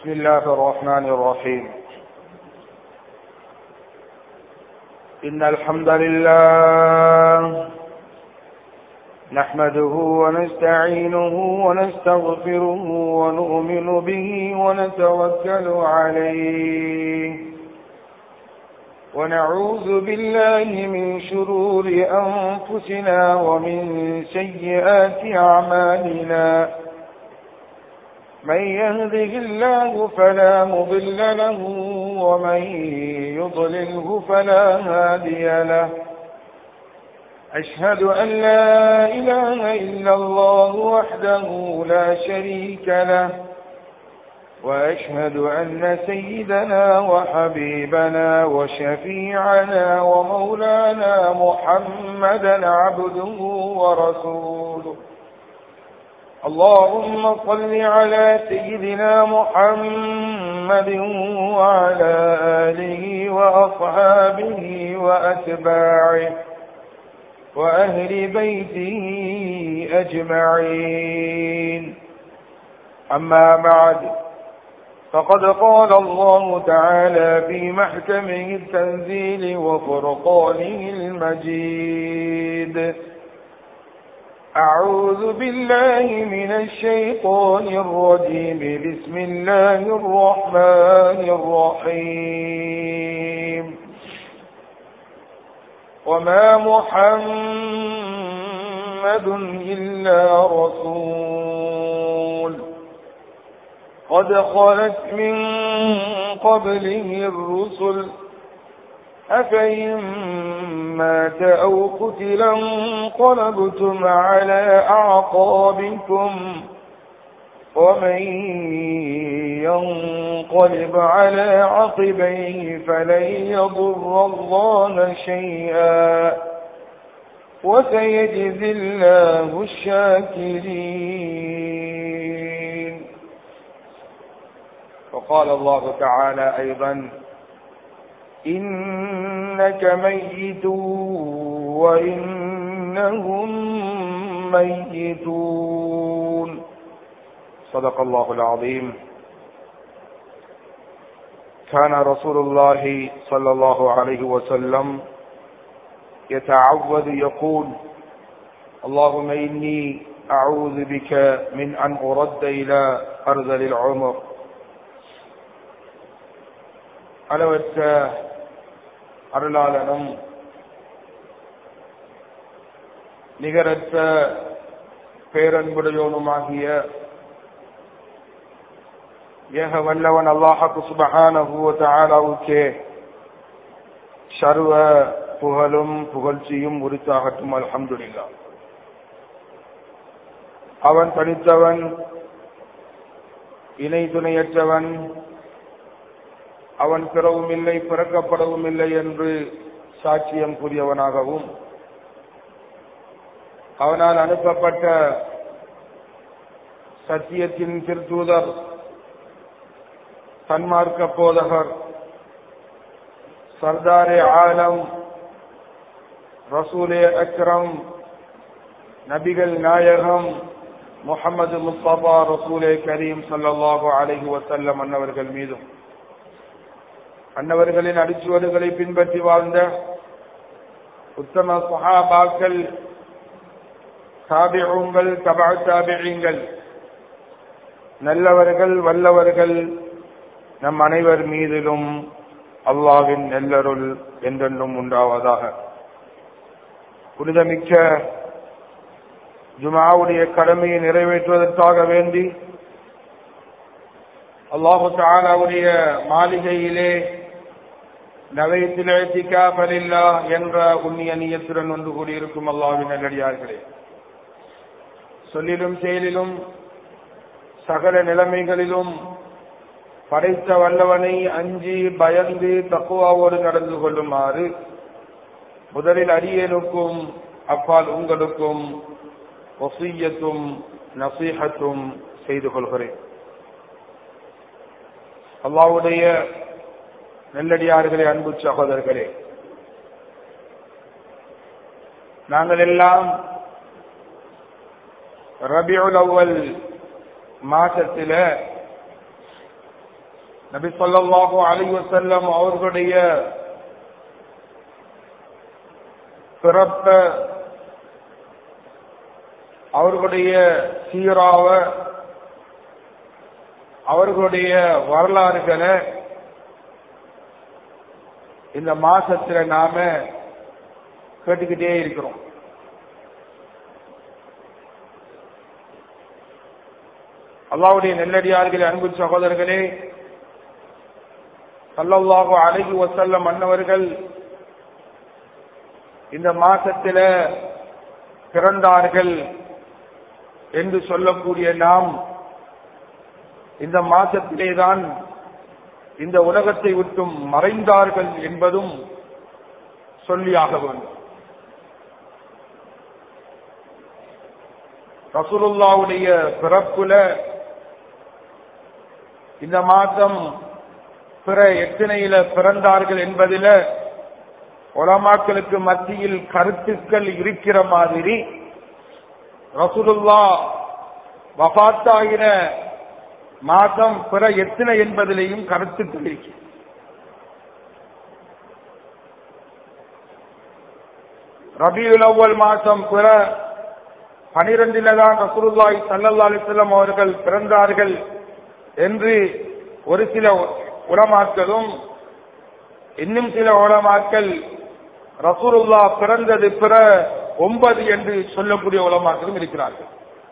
بسم الله الرحمن الرحيم. إن الحمد لله نحمده ونستعينه ونستغفره ونؤمن به ونتوكل عليه ونعوذ بالله من شرور أنفسنا ومن سيئات أعمالنا. من يهده الله فلا مضل له ومن يضلله فلا هادي له. أشهد أن لا إله إلا الله وحده لا شريك له وأشهد أن سيدنا وحبيبنا وشفيعنا ومولانا محمدا عبده ورسوله. اللهم صل على سيدنا محمد وعلى آله وأصحابه وأتباعه وأهل بيته أجمعين. أما بعد، فقد قال الله تعالى في محكمه التنزيل وفرقانه المجيد: أعوذ بالله من الشيطان الرجيم. بسم الله الرحمن الرحيم. وما محمد إلا رسول قد خلت من قبله الرسل أفإن مات أو قتل انقلبتم على أعقابكم ومن ينقلب على عقبيه فلن يضر الله شيئا وسيجزي الله الشاكرين. وقال الله تعالى أيضا: إنك ميت وإنهم ميتون. صدق الله العظيم. كان رسول الله صلى الله عليه وسلم يتعوذ يقول: اللهم إني أعوذ بك من أن أرد إلى أرذل العمر. அளவற்ற அருளாளனும் நிகரற்ற பேரன்புடையோனுமாகிய ஏக வல்லவன் அல்லாஹ் சுப்ஹானஹு வ தஆலாவுக்கே சர்வ புகழும் புகழ்ச்சியும் உரித்தாகட்டும். அல்ஹம்துலில்லாஹ். அவன் தனித்தவன், இணை துணையற்றவன், அவன் பிறவும் இல்லை பிறக்கப்படவும் இல்லை என்று சாட்சியம் கூறியவனாகவும், அவனால் அனுப்பப்பட்ட சத்தியத்தின் திருத்தூதர், சன்மார்க்க போதகர், சர்தாரே ஆலம், ரசூலே அக்ரம், நபிகள் நாயகம் முஹம்மது முஸ்தபா ரசூலே கரீம் ஸல்லல்லாஹு அலைஹி வஸல்லம் அன்னவர்கள் மீதும், அன்னவர்களின் அடிச்சுவடுகளை பின்பற்றி வாழ்ந்த உத்தம சஹாபாக்கள், தாபிஊன்கள், தபஅ தாபிஈன்கள், நல்லவர்கள் வல்லவர்கள் நம் அனைவர் மீதிலும் அல்லாஹ்வின் நல்லருள் என்றென்றும் உண்டாவதாக. புனிதமிக்க ஜும்ஆவுடைய கடமையை நிறைவேற்றுவதற்காக வேண்டி அல்லாஹு தஆலாவுடைய மாளிகையிலே நவைத்துல் இத்திகாஃப் லில்லாஹ் என்ற உன்னிய நியத்துடன் ஒன்று கூடியிருக்கும் அல்லாஹ்வின் நல்லடியார்களே, சொல்லிலும் செயலிலும் சகல நிலைமைகளிலும் படைத்த வல்லவனை அஞ்சி பயந்து தக்வாவோடு நடந்து கொள்ளுமாறு முதலில் அடியேனுக்கும் அப்பால் உங்களுக்கும் வஸிய்யத்தும் நஸீஹத்தும் செய்து கொள்கிறேன். அல்லாஹ்வுடைய நல்லடியார்களே, அன்பு சகோதரர்களே, நாங்கள் எல்லாம் ரபியுல் அவ்வல் மாசத்தில நபி ஸல்லல்லாஹு அலைஹி வஸல்லம் அவர்களுடைய பிறப்ப, அவர்களுடைய சீராவ, அவர்களுடைய வரலாறுகளை இந்த மாசத்துல நாம கேட்டுக்கிட்டே இருக்கிறோம். அல்லாஹ்வுடைய நெல்லடியார்களே, அன்பு சகோதரர்களே, ஸல்லல்லாஹு அலைஹி வஸல்லம் அன்னவர்கள் இந்த மாசத்தில பிறந்தார்கள் என்று சொல்லக்கூடிய நாம் இந்த மாசத்திலேதான் இந்த உலகத்தை விட்டும் மறைந்தார்கள் என்பதும் சொல்லியாக வேண்டும். ரசூலுல்லாஹ்வுடைய பிறப்புல இந்த மாதம் பிற எத்தனையில பிறந்தார்கள் என்பதில உலமாக்களுக்கு மத்தியில் கருத்துக்கள் இருக்கிற மாதிரி ரசூலுல்லாஹ் வஃபாத்தாகிற மாதம் பிற எத்தனை என்பதிலேயும் கருத்துக்கள் இருக்கு. ரபியுல் அவ்வல் மாதம் பிற 12 தான் ரசூலுல்லாஹி ஸல்லல்லாஹு அலைஹி வஸல்லம் அவர்கள் பிறந்தார்கள் என்று ஒரு சில உலமாக்களும், இன்னும் சில உலமாக்கள் ரசூலுல்லாஹ் பிறந்தது பிற 9 என்று சொல்லக்கூடிய உலமாக்களும் இருக்கிறார்கள்.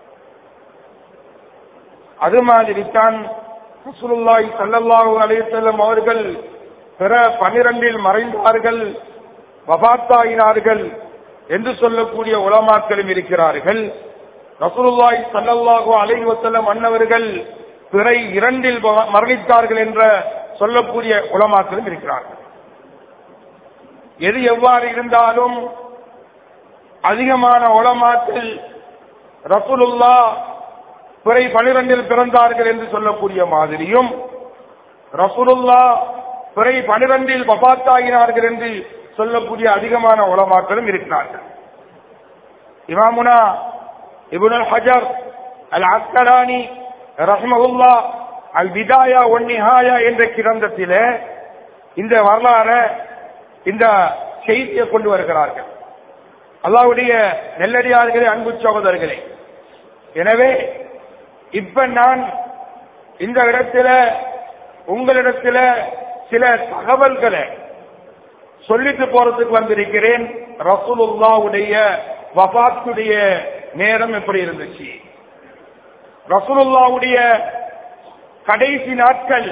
அது மாதிரி தான் ரசூலுல்லாஹி ஸல்லல்லாஹு அலைஹி வஸல்லம் அவர்கள் பிற 12 மறைந்தார்கள், வஃபாத்தாயினார்கள் என்று சொல்லக்கூடிய உலமாக்களும் இருக்கிறார்கள். ரசூலுல்லாஹி ஸல்லல்லாஹு அலைஹி வஸல்லம் அன்னவர்கள் பிறை 2 மரணித்தார்கள் என்ற சொல்லக்கூடிய உலமாக்களும் இருக்கிறார்கள். எது எவ்வாறு இருந்தாலும் அதிகமான உலமாக்கள் ரசூலுல்லாஹ் பிறை 12 பிறந்தார்கள் என்று சொல்லக்கூடிய மாதிரியும், ரசூலுல்லாஹ் பிறை 12 வஃபாத்தாகினார்கள் என்று சொல்லக்கூடிய அதிகமான உலமாக்களும் இருக்கிறார்கள். இமாமுனா இப்னுல் ஹஜர் அல் அஸ்கலானி ரஹ்மஹுல்லாஹ் அல் பிதாயா வன் நிஹாயா என்ற கிரந்தத்திலே இந்த வரலாறு, இந்த செய்தியை கொண்டு வருகிறார்கள். அல்லாஹ்வுடைய நெல்லடியார்களே, அன்பு சகோதரர்களே, எனவே இப்ப நான் இந்த இடத்துல உங்களிடத்துல சில தகவல்களை சொல்லிட்டு போறதுக்கு வந்திருக்கிறேன். ரசூலுல்லாஹ்வுடைய வஃபாத்துடைய நேரம் எப்படி இருந்துச்சு, ரசூலுல்லாஹ்வுடைய கடைசி நாட்கள்,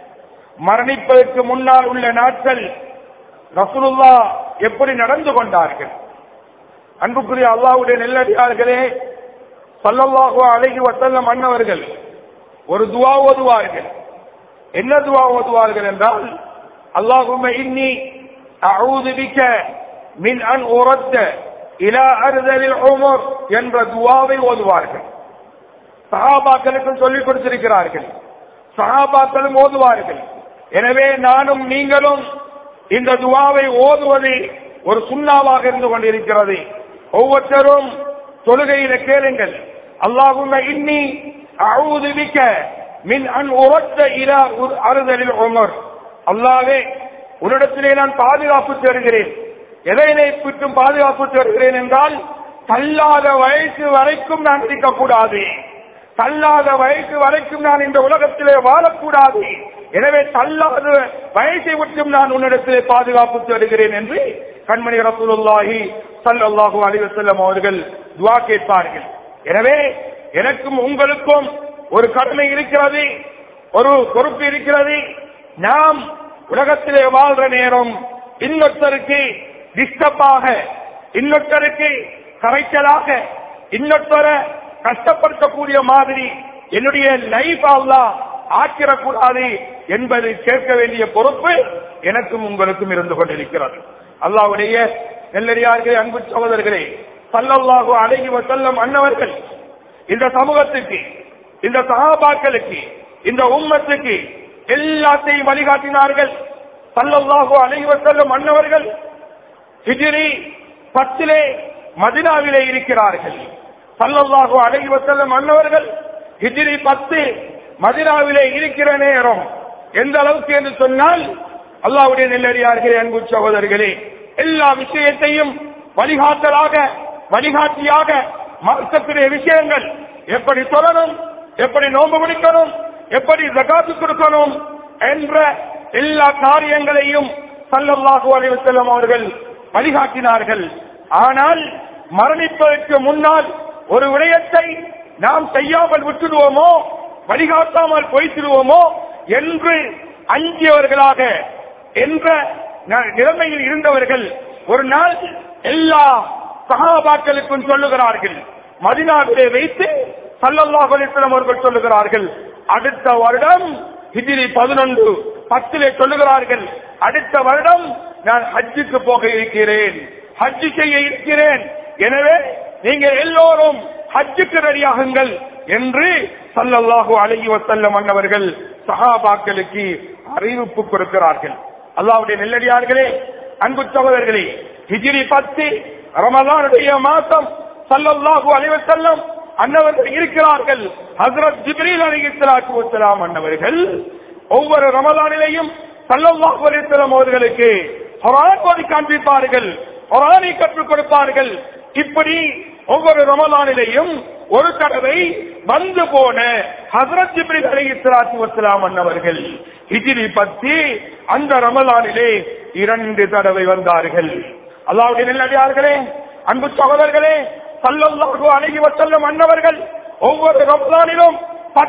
மரணிப்பதற்கு முன்னால் உள்ள நாட்கள், ரசூலுல்லாஹ் எப்படி நடந்து கொண்டார்கள். அன்புக்குரிய அல்லாஹ்வுடைய நெல்லடியார்களே, ஸல்லல்லாஹு அலைஹி வஸல்லம் அன்னவர்கள் ஒரு துஆ ஓதுவார்கள். என்ன துஆ ஓதுவார்கள் என்றால், அல்லாஹும்ம இன்னி அஊது பிக மின் அன் உரத்த இலா அர்தலில் உமர் என்ற துஆவை ஓதுவார்கள். சஹாபாக்களுக்கு சொல்லிக் கொடுத்திருக்கிறார்கள், சஹாபாக்களும் ஓதுவார்கள். எனவே நானும் நீங்களும் இந்த துஆவை ஓதுவது ஒரு சுன்னாவாக இருந்து கொண்டிருக்கிறது. ஒவ்வொருத்தரும் தொழுகையில கேளுங்கள், அல்லாஹும்ம இன்னி அஊது பிக மின் அன் உரத்த இலா அர்தலில் உமர். அல்லாஹ்வே, உன்னிடத்திலே நான் பாதுகாப்பு தருகிறேன். எதை விட்டும் பாதுகாப்பு தருகிறேன் என்றால், தள்ளாத வயசு வரைக்கும் நான் இருக்கக்கூடாது, தள்ளாத வயசு வரைக்கும் நான் இந்த உலகத்திலே வாழக்கூடாது. எனவே தள்ளாத வயசை விட்டும் நான் உன்னிடத்திலே பாதுகாப்பு தருகிறேன் என்று கண்மணி ரசூலுல்லாஹி ஸல்லல்லாஹு அலைஹி வஸல்லம் அவர்கள் துஆ கேட்பார்கள். எனவே எனக்கும் உங்களுக்கும் ஒரு கடமை இருக்கிறது, ஒரு பொறுப்பு இருக்கிறது. நாம் உலகத்திலே வாழ்ற நேரம் இன்னொருத்தருக்கு டிஸ்டர்பாக, இன்னொருத்தருக்கு கரைச்சலாக, இன்னொருத்தரை கஷ்டப்படுத்தக்கூடிய மாதிரி என்னுடைய லைஃப் அல்லாஹ் ஆக்கிரக்கூடாது என்பதை கேட்க வேண்டிய பொறுப்பு எனக்கும் உங்களுக்கும் இருந்து கொண்டிருக்கிறது. அல்லாஹ்வுடைய நெல்லடியார்களே, அன்பு சகோதரர்களே, ஸல்லல்லாஹு அலைஹி வஸல்லம் அன்னவர்கள் இந்த சமூகத்துக்கு, இந்த சஹாபாக்களுக்கு, இந்த உம்மத்துக்கு எல்லாத்தையும் வழிகாட்டினார்கள். ஸல்லல்லாஹு அலைஹி வஸல்லம் அன்னவர்கள் ஹிஜ்ரி 10 மதீனாவிலே இருக்கிறார்கள். ஸல்லல்லாஹு அலைஹி வஸல்லம் அன்னவர்கள் ஹிஜ்ரி 10 மதீனாவிலே இருக்கிற நேரம் எந்த அளவுக்கு என்று சொன்னால், அல்லாஹ்வுடைய நெல்லடியார்களே, அன்பு சகோதரர்களே, எல்லா விஷயத்தையும் வழிகாட்டியாக மார்க்கத்துடைய விஷயங்கள், எப்படி சொல்லணும், எப்படி நோன்பு பிடிக்கணும், எப்படி ஜகாத்து கொடுக்கணும் என்ற எல்லா காரியங்களையும் ஸல்லல்லாஹு அலைஹி வஸல்லம் அவர்கள் வழிகாட்டினார்கள். ஆனால் மரணிப்பதற்கு முன்னால் ஒரு விடயத்தை நாம் செய்யாமல் விட்டுடுவோமோ, வழிகாட்டாமல் போய்த்திடுவோமோ என்று அஞ்சியவர்களாக என்ற நிலைமையில் இருந்தவர்கள் ஒரு நாள் எல்லா சஹாபாக்களுக்கும் சொல்லுகிறார்கள். மதீனாவிலே வைத்து ஸல்லல்லாஹு அலைஹி வஸல்லம் அவர்கள் சொல்லுகிறார்கள், அடுத்த வருடம் ஹிஜ்ரி 11:10 சொல்லுகிறார்கள், அடுத்த வருடம் நான் ஹஜ்ஜுக்கு போக இருக்கிறேன், ஹஜ் செய்ய இருக்கிறேன், எனவே நீங்கள் எல்லோரும் ஹஜ்ஜுக்கு ரெடியாகுங்கள் என்று ஸல்லல்லாஹு அலைஹி வஸல்லம் அன்னவர்கள் சஹாபாக்களுக்கு அறிவிப்பு கொடுக்கிறார்கள். அல்லாஹ்வுடைய நெல்லடியார்களே, அன்பு சகோதரர்களே, ஹிஜ்ரி 10 ரமலானுடைய மாதம் ஸல்லல்லாஹு அலைஹி வஸல்லம் அன்னவர்கள் இருக்கிறார்கள். ஹஜ்ரத் ஜிப்ரீல் அலைஹிஸ்ஸலாத்து வஸ்ஸலாம் அன்னவர்கள் ஒவ்வொரு ரமலானிலேயும் ஸல்லல்லாஹு அலைஹி வஸல்லம் அவர்களுக்கு குர்ஆன் ஓதி காண்பிப்பார்கள், குர்ஆனை கற்றுக் கொடுப்பார்கள். இப்படி ஒவ்வொரு ரமலானிலேயும் ஒரு தடவை வந்து போன ஹஜ்ரத் ஜிப்ரீல் அலைஹிஸ்ஸலாத்து வஸ்ஸலாம் அன்னவர்கள் ஹிஜ்ரி 10 அந்த ரமலானிலே 2 தடவை வந்தார்கள். அல்லாஹ்வுடைய நல்லடியார்களே, அன்பு சகோதரர்களே, ஸல்லல்லாஹு அலைஹி வஸல்லம் அன்னவர்கள் ஒவ்வொரு ரமலானிலும்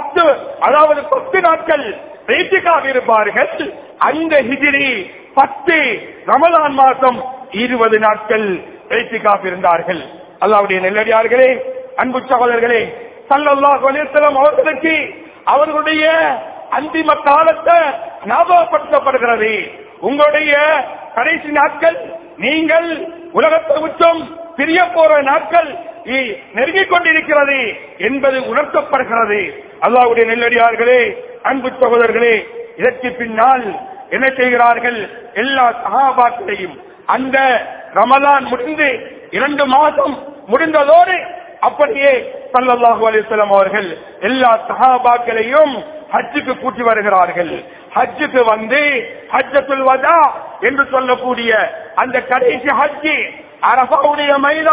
10 நாட்கள் இத்திகாஃப் இருப்பார்கள். அந்த ஹிஜ்ரி 10 ரமலான் மாதம் 20 நாட்கள் இத்திகாஃப் இருந்தார்கள். அல்லாஹ்வுடைய நல்லடியார்களே, அன்பு சகோதரர்களே, ஸல்லல்லாஹு அலைஹி வஸல்லம் அவர்களுக்கு அவர்களுடைய அந்திம காலத்தை ஞாபகப்படுத்தப்படுகிறது. உங்களுடைய கடைசி நாட்கள், நீங்கள் உலகத்தை விட்டும் பிரிய போற நாட்கள் நெருங்கிக் கொண்டிருக்கிறது என்பது உணர்த்தப்படுகிறது. அல்லாஹ்வுடைய நெல்லடியார்களே, அன்பு சகோதரர்களே, இதற்கு பின்னால் என்ன செய்கிறார்கள்? எல்லா சஹாபாக்களையும் அந்த ரமலான் முடிந்து 2 மாதம் முடிந்ததோடு அப்படியே ஸல்லல்லாஹு அலைஹி வஸல்லம் அவர்கள் எல்லா சஹாபாக்களையும் ஹஜ்ஜுக்கு கூட்டி வருகிறார்கள். ஹஜ்ஜுக்கு வந்து ஹஜ்ஜத்துல் வதா என்று சொல்லக்கூடிய அந்த கடைசி ஹஜ்ஜி அரஃபாவுடைய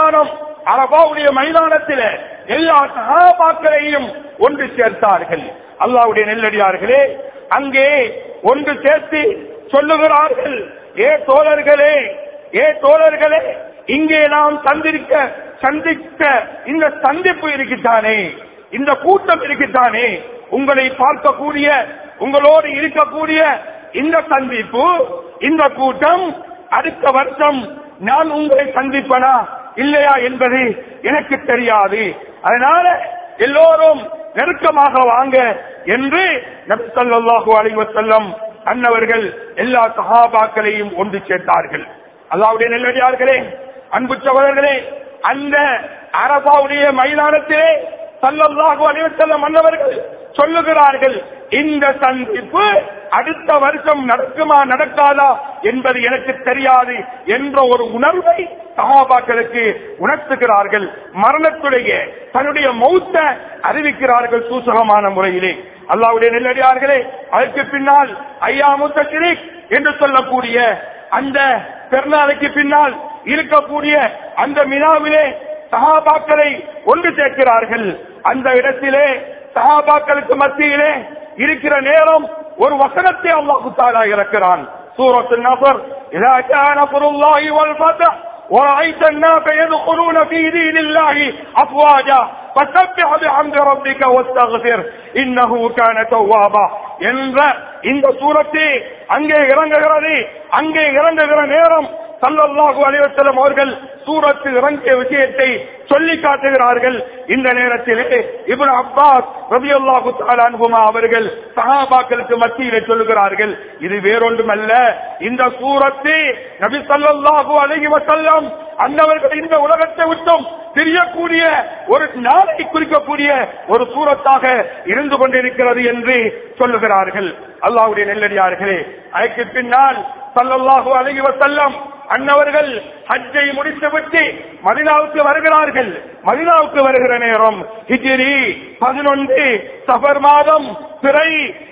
மைதானத்தில் எல்லா சஹாபாக்களையும் ஒன்று சேர்த்தார்கள். அல்லாஹ்வுடைய நெல்லடியார்களே, அங்கே ஒன்று சேர்த்து சொல்லுகிறார்கள், ஏ தோழர்களே, இங்கே நாம் சந்திக்க இந்த சந்திப்பு இருக்குத்தானே, இந்த கூட்டம் இருக்குத்தானே, உங்களை பார்க்கக்கூடிய, உங்களோடு இருக்கக்கூடிய இந்த சந்திப்பு, இந்த கூட்டம் அடுத்த வருஷம் நான் உங்களை சந்திப்பனா இல்லையா என்பது எனக்கு தெரியாது. அதனால எல்லோரும் நெருக்கமாக வாங்க என்று நபி ஸல்லல்லாஹு அலைஹி வஸல்லம் அன்னவர்கள் எல்லா சஹாபாக்களையும் ஒன்று சேர்த்தார்கள். அல்லாஹ்வுடைய நல்லடியார்களே, அன்பு சகோதரர்களே, அந்த அரஃபாவுடைய மைதானத்திலே ஸல்லல்லாஹு அலைஹி வஸல்லம் அன்னவர்கள் சொல்லுகிறார்கள், இந்த சந்திப்பு அடுத்த வருஷம் நடக்குமா நடக்காதா என்பது எனக்கு தெரியாது என்ற ஒரு உணர்வை சஹாபாக்களுக்கு உணர்த்துகிறார்கள். மரணத்துடைய தன்னுடைய மௌத்த அறிவிக்கிறார்கள் சூசகமான முறையிலே. அல்லாஹ்வுடைய நெல்லடியார்களே, அதற்கு பின்னால் ஐயாமு தஷ்ரீக் என்று சொல்லக்கூடிய அந்த பெருநாளைக்கு பின்னால் இருக்கக்கூடிய அந்த மினாவிலே சஹாபாக்களை ஒன்று சேர்க்கிறார்கள். அந்த இடத்திலே சஹாபாக்களுக்கு மத்தியிலே இருக்கிற நேரம் ஒரு வசனத்தை அல்லாஹ் தஆலா இறக்கிறான். சூரத்துன் நஸ்ர், இதா ஜாஅ நஸ்ருல்லாஹி வல் ஃபத்ஹ் ورأيت الناس يدخلون في دين الله أفواجا فسبح بحمد ربك واستغفر إنه كان توابا என்ற இந்த சூரத்தை அங்கே இறங்குகிற நேரம் ஸல்லல்லாஹு அலைஹி வஸல்லம் அவர்கள் சூரத்தில் இறங்கிய விஷயத்தை சொல்லி காட்டுகிறார்கள். இந்த நேரத்திலே இப்னு அப்பாஸ் ரலியல்லாஹு தஆலா அன்ஹுமா அவர்கள் சஹாபாக்களுக்கு மத்தியிலே சொல்லுகிறார்கள், இது வேறொன்றுமல்ல, இந்த சூரத்தை நபி ஸல்லல்லாஹு அலைஹி வஸல்லம் அன்னவர்கள் இந்த உலகத்தை விட்டும் பிரியக்கூடிய ஒரு நாளை குறிக்கக்கூடிய ஒரு சூரத்தாக இருந்து கொண்டிருக்கிறது என்று சொல்லுகிறார்கள். அல்லாஹ்வுடைய நெல்லடியார்களே, அதற்கு பின்னால் ஸல்லல்லாஹு அலைஹி வஸல்லம் அன்னவர்கள் ஹஜ்ஜை முடித்துவிட்டு மதீனாவுக்கு வருகிறார்கள். மதீனாவுக்கு வருகிற நேரம் ஹிஜ்ரி 11 சஃபர் மாதம் பிறை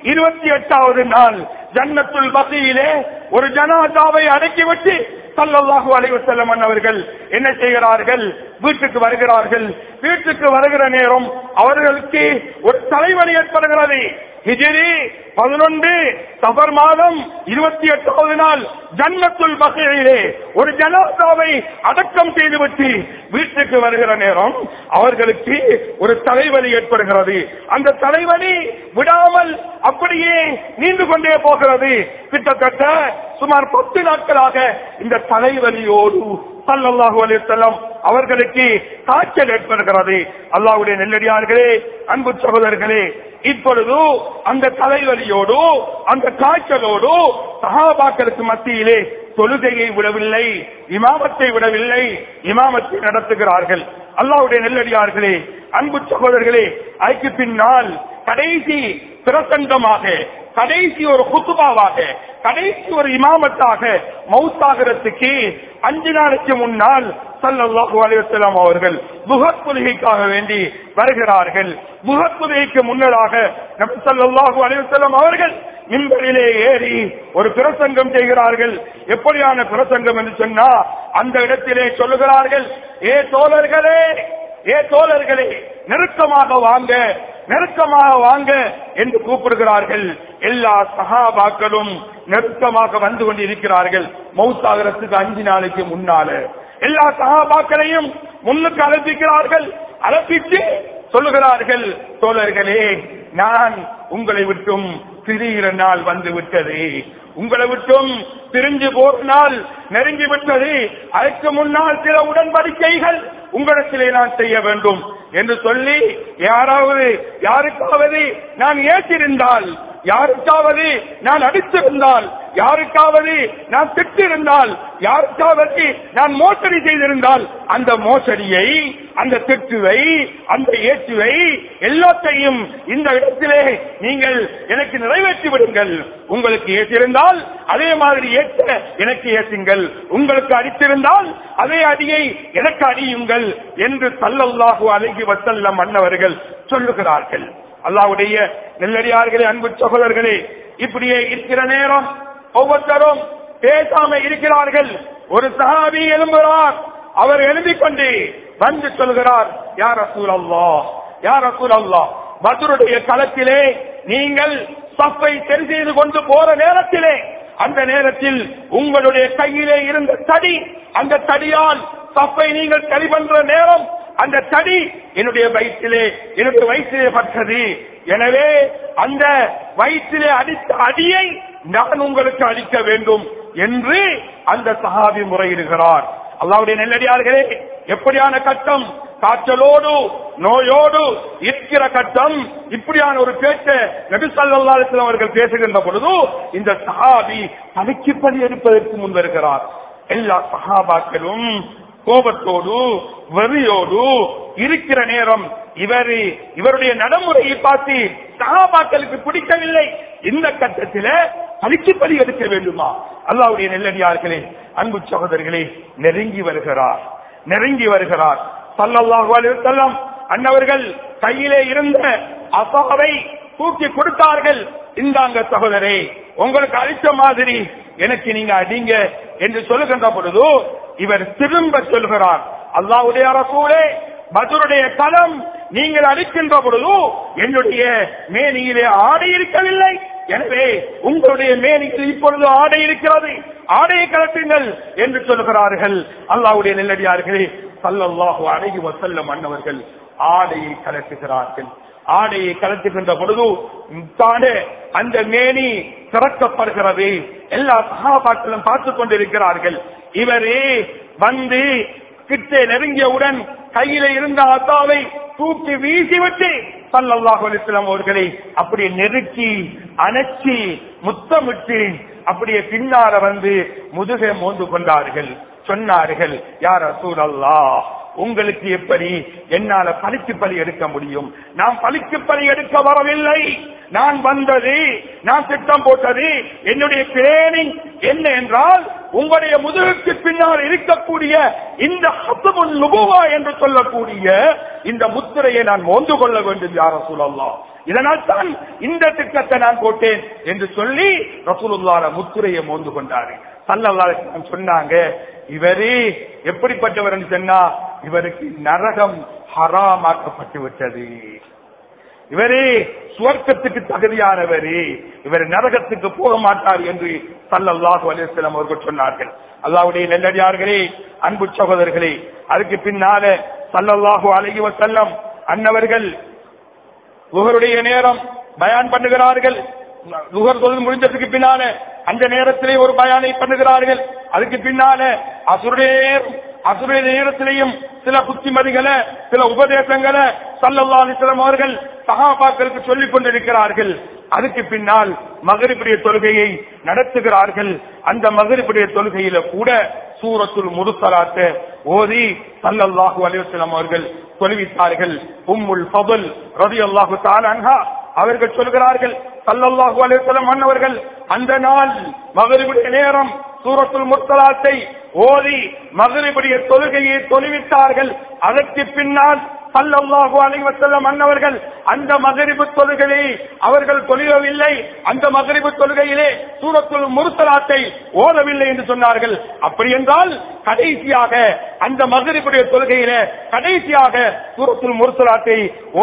28வது நாள் ஜன்னத்துல் பகீயிலே ஒரு ஜனாசாவை அடக்கிவிட்டு ஸல்லல்லாஹு அலைஹி வஸல்லம் அன்னவர்கள் என்ன செய்கிறார்கள்? வீட்டுக்கு வருகிறார்கள். வீட்டுக்கு வருகிற நேரம் அவர்களுக்கு ஒரு தலைவலி ஏற்படுகிறது. ஹிஜ்ரி 11 சஃபர் மாதம் 28வது நாள் ஜன்னத்துல் பகீயிலே ஒரு ஜனாசாவை அடக்கம் செய்துவிட்டு வீட்டுக்கு வருகிற நேரம் அவர்களுக்கு ஒரு தலைவலி ஏற்படுகிறது. அந்த தலைவலி விடாமல் அப்படியே நீண்டு கொண்டே போகிறது. கிட்டத்தட்ட சுமார் 10 நாட்களாக இந்த தலைவலியோடு ஸல்லல்லாஹு அலைஹி வஸல்லம் அவர்களுக்கு காய்ச்சல் ஏற்படுகிறது. அல்லாஹ்வுடைய நெல்லடியார்களே, அன்பு சகோதரர்களே, இப்பொழுது அந்த தலைவலியோடு அந்த காய்ச்சலோடு சஹாபாக்களுக்கு மத்தியிலே தொழுகையை விடவில்லை, இமாமத்தை விடவில்லை, இமாமத்தை நடத்துகிறார்கள். அல்லாஹ்வுடைய நெல்லடியார்களே, அன்பு சகோதரர்களே, அதுக்கு பின்னால் கடைசி பிரசங்கமாக, கடைசி ஒரு குத்துபாவாக, கடைசி ஒரு இமாமத்தாக மௌத்தாகிறதுக்கு 5 நாளைக்கு முன்னால் ஸல்லல்லாஹு அலைஹி வஸல்லம் அவர்கள் புஹத் தொழுகைக்காக வேண்டி வருகிறார்கள். புஹத் தொழுகைக்கு முன்னதாக நபி ஸல்லல்லாஹு அலைஹி வஸல்லம் அவர்கள் மிம்பரிலே ஏறி ஒரு பிரசங்கம் செய்கிறார்கள். எப்படியான பிரசங்கம் என்று சொன்னா, அந்த இடத்திலே சொல்லுகிறார்கள், ஏ தோழர்களே, ஏ தோழர்களே, நெருக்கமாக வாங்க, நெருக்கமாக வாங்க என்று கூப்பிடுகிறார்கள். எல்லா சஹாபாக்களும் நெருக்கமாக வந்து கொண்டிருக்கிறார்கள். மௌத்தாகிறதுக்கு 5 நாளைக்கு முன்னால எல்லா சஹாபாக்களையும் முன்னுக்கு அழைப்பிக்கிறார்கள். அழைப்பிட்டு சொல்லுகிறார்கள், தோழர்களே, நான் உங்களை விட்டும் பிரிகிற நாள் வந்து விட்டது, உங்களை விட்டும் பிரிஞ்சு போற நாள் நெருங்கி விட்டது. அதற்கு முன்னால் சில உடன்படிக்கைகள் உங்களிடத்திலே நான் செய்ய வேண்டும் என்று சொல்லி, யாருக்காவது நான் ஏற்றிருந்தால், யாருக்காவது நான் அடித்திருந்தால், யாருக்காவது நான் திட்டிருந்தால், யாருக்காவது நான் மோசடி செய்திருந்தால், அந்த மோசடியை, அந்த திட்டுவை, அந்த ஏற்றுவை எல்லாத்தையும் இந்த இடத்திலே நீங்கள் எனக்கு நிறைவேற்றி விடுங்கள். உங்களுக்கு ஏற்றிருந்தால் அதே மாதிரி ஏற்ற எனக்கு ஏற்றுங்கள், உங்களுக்கு அடித்திருந்தால் அதே அடியை எனக்கு அடியுங்கள் என்று ஸல்லல்லாஹு அலைஹி வஸல்லம் அன்னவர்கள் சொல்லுகிறார்கள். அல்லாஹ்வுடைய நெல்லடியார்களே, அன்பு சகோதரர்களே, இப்படியே இருக்கிற நேரம் ஒவ்வொருத்தரும் பேசாம இருக்கிறார்கள். ஒரு சஹாபி எழும்புகிறார். அவர் எழும்பிக் கொண்டு வந்து சொல்கிறார், யா ரசூலல்லாஹ், யா ரசூலல்லாஹ், பத்ருடைய களத்திலே நீங்கள் சஃபை சரி செய்து கொண்டு போற நேரத்திலே, அந்த நேரத்தில் உங்களுடைய கையிலே இருந்த தடி, அந்த தடியால் சஃபை நீங்கள் சரி பண்ற நேரம் அந்த தடி என்னுடைய வயிற்றிலே பட்டது. எனவே அந்த வயிற்றிலே அடித்த அடியை நான் உங்களுக்கு அளிக்க வேண்டும் என்று அந்த சஹாபி முறையிடுகிறார். அல்லாஹ்வுடைய நெல்லடியார்களே, எப்படியான கட்டம், காய்ச்சலோடு நோயோடு இருக்கிற கட்டம். இப்படியான ஒரு பேச்ச நபி ஸல்லல்லாஹு அலைஹி வஸல்லம் அவர்கள் பேசுகின்ற பொழுது இந்த சஹாபி தலைக்கு பலி எடுப்பதற்கு முன் வருகிறார். எல்லா சஹாபாக்களும் கோபத்தோடு வெறியோடு இருக்கிற நேரம் இவருடைய நடைமுறையை பார்த்து சஹாபாக்களுக்கு பிடிக்கவில்லை. இந்த கட்டத்தில் பலிக்கு பலி எடுக்க வேண்டுமா? அல்லாஹ்வுடைய நெல்லடியார்களே, அன்பு சகோதரர்களே, நெருங்கி வருகிறார் ஸல்லல்லாஹு அலைஹி வஸல்லம் அன்னவர்கள் கையிலே இருந்த அஸாவை தூக்கி கொடுத்தார்கள். இந்தாங்க சகோதரே, உங்களுக்கு அளித்த மாதிரி எனக்கு நீங்க அடிங்க என்று சொல்லுகின்ற பொழுது இவர் திரும்ப சொல்கிறார், அல்லாஹ்வுடைய ரசூலே, பத்ருடைய களம் நீங்கள் அடிக்கின்ற பொழுது என்னுடைய மேனியிலே ஆடை இருக்கவில்லை, எனவே உங்களுடைய மேனியில் இப்பொழுது ஆடை இருக்கிறது, ஆடையை கலட்டுங்கள் என்று சொல்கிறார்கள். அல்லாஹ்வுடைய நெல்லடியார்களே, ஸல்லல்லாஹு அலைஹி வஸல்லம் அன்னவர்கள் ஆடையை கலட்டுகிறார்கள். ஆடையை கலட்டுகின்ற பொழுது அந்த மேனி திறக்கப்படுகிறது. எல்லா சஹாபாக்களும் பார்த்துக் கொண்டிருக்கிறார்கள். இவரே வந்து கிட்டே நெருங்கியவுடன் கையில இருந்த அத்தாவை தூக்கி வீசிவிட்டு ஸல்லல்லாஹு அலைஹி வஸல்லம் அவர்களை அப்படியே நெருக்கி அணைச்சி முத்தமிட்டு அப்படியே பின்னால வந்து முதுகை மோந்து கொண்டார்கள். சொன்னார்கள், யா ரசூலல்லாஹ், உங்களுக்கு எப்படி என்னால பலிக்கு பலி எடுக்க முடியும்? நான் பலிக்கு பலி எடுக்க வரவில்லை. நான் வந்தது, நான் திட்டம் போட்டது, என்னுடைய பிளானிங் என்ன என்றால் உங்களுடைய முதுகுக்கு பின்னால் இருக்கக்கூடிய இந்த ஹத்முன் நுபுவா என்று சொல்லக்கூடிய இந்த முத்திரையை நான் மோந்து கொள்ள வேண்டும் யா ரசூலல்லாஹ், இதனால் தான் இந்த திட்டத்தை நான் போட்டேன் என்று சொல்லி ரசூலுல்லாஹ் முத்திரையை மோந்து கொண்டாரு. ஸல்லல்லாஹு அலைஹி வஸல்லம் சொன்னாங்க, இவரே எப்படிப்பட்டவர் என்று சொன்னா, இவருக்கு நரகம் ஹராமாக்கப்பட்டு விட்டது, இவரே சுவர்க்கத்துக்கு தகுதியானவரே, இவர் நரகத்துக்கு போக மாட்டார் என்று ஸல்லல்லாஹு அலைஹி வஸல்லம் அவர்கள் சொன்னார்கள். அல்லாஹ்வுடைய நல்லடியார்களே, அன்பு சகோதரர்களே, அதுக்கு பின்னால ஸல்லல்லாஹு அலைஹி வஸல்லம் அன்னவர்கள் லுஹருடைய நேரம் பயான் பண்ணுகிறார்கள். லுஹர் தொழுது முடிஞ்சதுக்கு பின்னால அந்த நேரத்திலே ஒரு பயானை பண்ணுகிறார்கள். அதுக்கு பின்னால அசுருடைய நேரத்திலேயும் சில புத்திமதிகளை, சில உபதேசங்களை ஸல்லல்லாஹு அலைஹி வஸல்லம் அவர்கள் சஹாபாக்களுக்கு சொல்லிக் கொண்டிருக்கிறார்கள். அதுக்கு பின்னால் மக்ரிபுடைய தொழுகையை நடத்துகிறார்கள். அந்த மக்ரிபுடைய தொழுகையில கூட சூரத்துல் முர்சலாத் ஓதி ஸல்லல்லாஹு அலைஹி வஸல்லம் அவர்கள் தொழுவித்தார்கள். உம்முல் ஃபضல் ரலியல்லாஹு தஆலா அன்ஹா அவர்கள் சொல்கிறார்கள், ஸல்லல்லாஹு அலைஹி வஸல்லம் அன்னவர்கள் அந்த நாள் மக்ரிபுடைய நேரம் சூரத்துல் முர்சலாத்தை ஓதி மக்ரிபுடைய தொழுகையை தொழுவித்தார்கள். அதற்கு பின்னால் ஸல்லல்லாஹு அலைஹி வஸல்லம் அன்னவர்கள் அந்த மக்ரிபு தொழுகையை அவர்கள் தொழுகவில்லை, அந்த மக்ரிபு தொழுகையிலே சூரத்துல் முர்சலாத்தை ஓதவில்லை என்று சொன்னார்கள். அப்படி என்றால் கடைசியாக அந்த மக்ரிபுடைய தொழுகையிலே கடைசியாக சூரத்துல் முர்சலாத்தை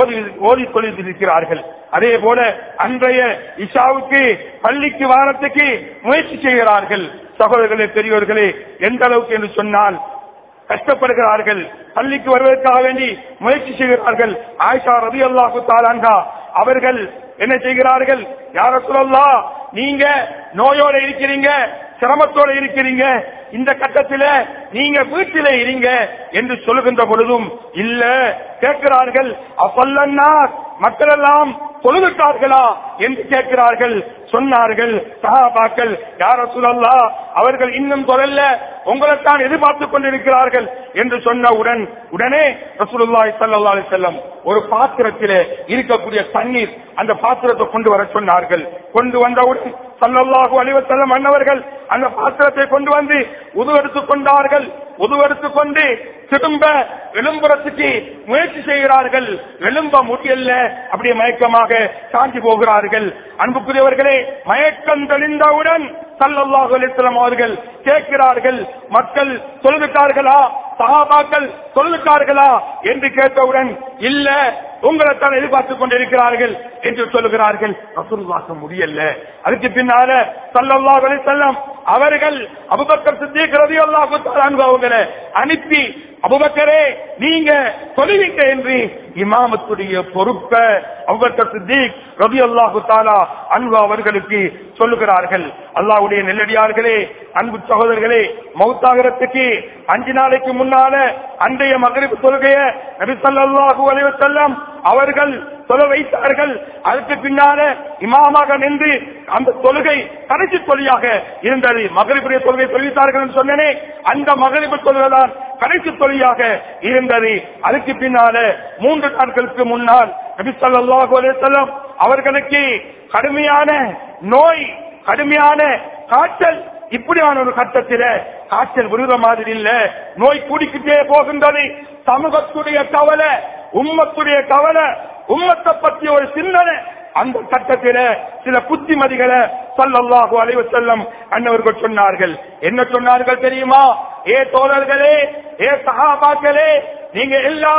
ஓதி தொழுதிருக்கிறார்கள். அதே போல அன்றைய இஷாவுக்கு பள்ளிக்கு வாரத்துக்கு முயற்சி செய்கிறார்கள். சகோதரர்களே, பெரியோர்களே, எந்த அளவுக்கு என்று சொன்னால் கஷ்டப்படுகிறார்கள், பள்ளிக்கு வருவதற்காக வேண்டி முயற்சி செய்கிறார்கள். ஆயிஷா ரலியல்லாஹு தஆலா அன்ஹா அவர்கள் என்ன செய்கிறார்கள், யா ரசூலல்லாஹ், நீங்க நோயோட இருக்கிறீங்க, சிரமத்தோட இருக்கிறீங்க, இந்த கட்டத்தில நீங்க வீட்டிலே இருங்க என்று சொல்லுகின்ற பொழுதும் இல்ல கேட்கிறார்கள். அப்பல்லன்னா மக்கள் எல்லாம் தொழுதுட்டார்களா என்று கேட்கிறார்கள். சொன்னார்கள் சஹாபாக்கள், யா ரசூலல்லாஹ், அவர்கள் இன்னும் தொழல, உங்களைத்தான் எதிர்பார்த்துக் கொண்டிருக்கிறார்கள் என்று சொன்னவுடன் உடனே ரசூலுல்லாஹி ஸல்லல்லாஹு அலைஹி வஸல்லம் ஒரு பாத்திரத்திலே இருக்கக்கூடிய தண்ணீர் அந்த பாத்திரத்தை கொண்டு வர சொன்னார்கள். கொண்டு வந்தவுடன் ஸல்லல்லாஹு அலைஹி வஸல்லம் அன்னவர்கள் அந்த பாத்திரத்தை கொண்டு வந்து உது எடுத்துக் கொண்டார்கள். உது எடுத்துக் கொண்டு திரும்ப விளம்பரத்துக்கு முயற்சி செய்கிறார்கள். விளம்ப முடியல, அப்படியே மயக்கமாக சாஞ்சி போகிறார்கள். அன்புக்குரியவர்களே, மயக்கம் தெளிந்தவுடன் ஸல்லல்லாஹு அலைஹி வஸல்லம் அவர்கள் கேட்கிறார்கள், மக்கள் தொழுதுட்டார்களா, சஹாபாக்கள் தொழுதுட்டார்களா என்று கேட்டவுடன் இல்ல, உங்களைத்தான் எதிர்பார்த்துக் கொண்டிருக்கிறார்கள் என்று சொல்லுகிறார்கள். ரசூலுல்லாஹ்க்கு முடியல. அதுக்கு பின்னால ஸல்லல்லாஹு அலைஹி வஸல்லம் அவர்கள் அபூபக்கர் சித்திக் ரலியல்லாஹு தஆலா அன்ஹு அவர்களை அனுப்பி, அபூபக்கரே நீங்க தொழுவீங்க என்று இமாமத்துடைய பொறுப்பை அபூபக்கர் சித்திக் ரலியல்லாஹு தஆலா அன்ஹு அவர்களுக்கு சொல்லுகிறார்கள். அல்லாஹ்வுடைய நெல்லடியார்களே, அன்பு சகோதரர்களே, மௌத்தாகிறதுக்கு 5 நாளைக்கு முன்னால அன்றைய மக்ரிப் தொழுகையை நபி ஸல்லல்லாஹு அலைஹி வஸல்லம் அவர்கள் தொழ வைத்தார்கள். அதுக்கு பின்னால இமாமாக நின்று அந்த தொழுகை கடைசி தொழிலாக இருந்தது. மக்ரிபுடைய தொழுகை தொழுவித்தார்கள் என்று சொன்னேனே, அந்த மக்ரிபு தொழுகைதான் கடைசி தொழிலாக இருந்தது. அதுக்கு பின்னால 3 நாட்களுக்கு முன்னால் நபி ஸல்லல்லாஹு அலைஹி வஸல்லம் அவர்களுக்கு கடுமையான நோய், கடுமையான காய்ச்சல், இப்படியான ஒரு கட்டத்தில காய்ச்சல் விருத மாதிரி இல்ல, நோய் கூடிக்கிட்டே போகின்றது. சமூகத்துடைய கவலை, உம்மத்துடைய கவலை, உம்மத்தை பற்றி ஒரு சிந்தனை. அந்த கட்டத்தில சில புத்திமதிகளை ஸல்லல்லாஹு அலைஹி வஸல்லம் அன்னவர்கள் சொன்னார்கள். என்ன சொன்னார்கள் தெரியுமா? ஏ தோழர்களே, ஏ சஹாபாக்களே, நீங்க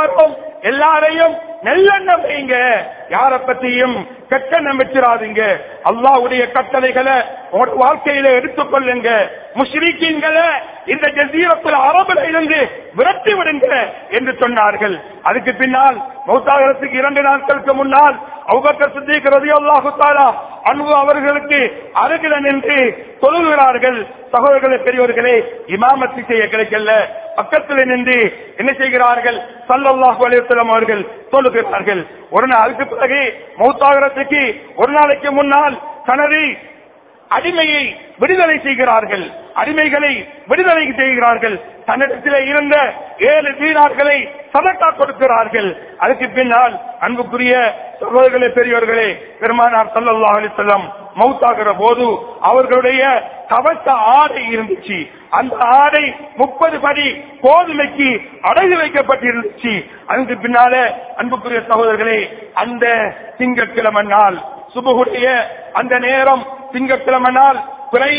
எல்லாரையும் நல்லெண்ணம் வைங்க, யாரை பற்றியும் கெட்டெண்ணம் வச்சிடாதீங்க. அல்லாஹ்வுடைய கட்டளைகளை உங்களோட வாழ்க்கையில எடுத்துக்கொள்ளுங்க. முஷ்ரிக்கீன்களை இந்த ஜஸீரத்துல் அரபுல இருந்து விரட்டி விடுங்க என்று சொன்னார்கள். அதுக்கு பின்னால் மௌத்தாகிறதுக்கு 2 நாட்களுக்கு முன்னால் அபூபக்கர் சித்திக் ரலியல்லாஹு தஆலா அன்ஹு அவர்களுக்கு அருகில நின்று தொழுகிறார்கள். சகோதரர்களே, பெரியவர்களே, இமாமத்து செய்ய கிடைக்கல, பக்கத்தில் நின்று என்ன செய்கிறார்கள்? ஸல்லல்லாஹு அலைஹி வஸல்லம் அவர்கள் தொழுகிறார்கள். ஒரு நாள் அதுக்கு பிறகு மௌத்தாகிறதுக்கு 1 நாளைக்கு முன்னால் தனது அடிமையை விடுதலை செய்கிறார்கள். அடிமைகளை விடுதலை செய்கிறார்கள். தன்னிடத்தில் இருந்த 7 தீனார்களை சதக்கா கொடுக்கிறார்கள். அதுக்கு பின்னால் அன்புக்குரிய சகோதரர்களே, பெரியவர்களே, பெருமானார் ஸல்லல்லாஹு அலைஹி வஸல்லம் மௌத்தாகிற போது அவர்களுடைய கவச ஆடை இருந்துச்சு. அந்த ஆடை 30 படி கோதுமைக்கு அடகு வைக்கப்பட்டிருந்துச்சு. அதுக்கு பின்னால அன்புக்குரிய சகோதரர்களே, அந்த திங்கட்கிழமை நாள் சுபஹுடைய அந்த நேரம் திங்கட்கிழமை நாள் பிறை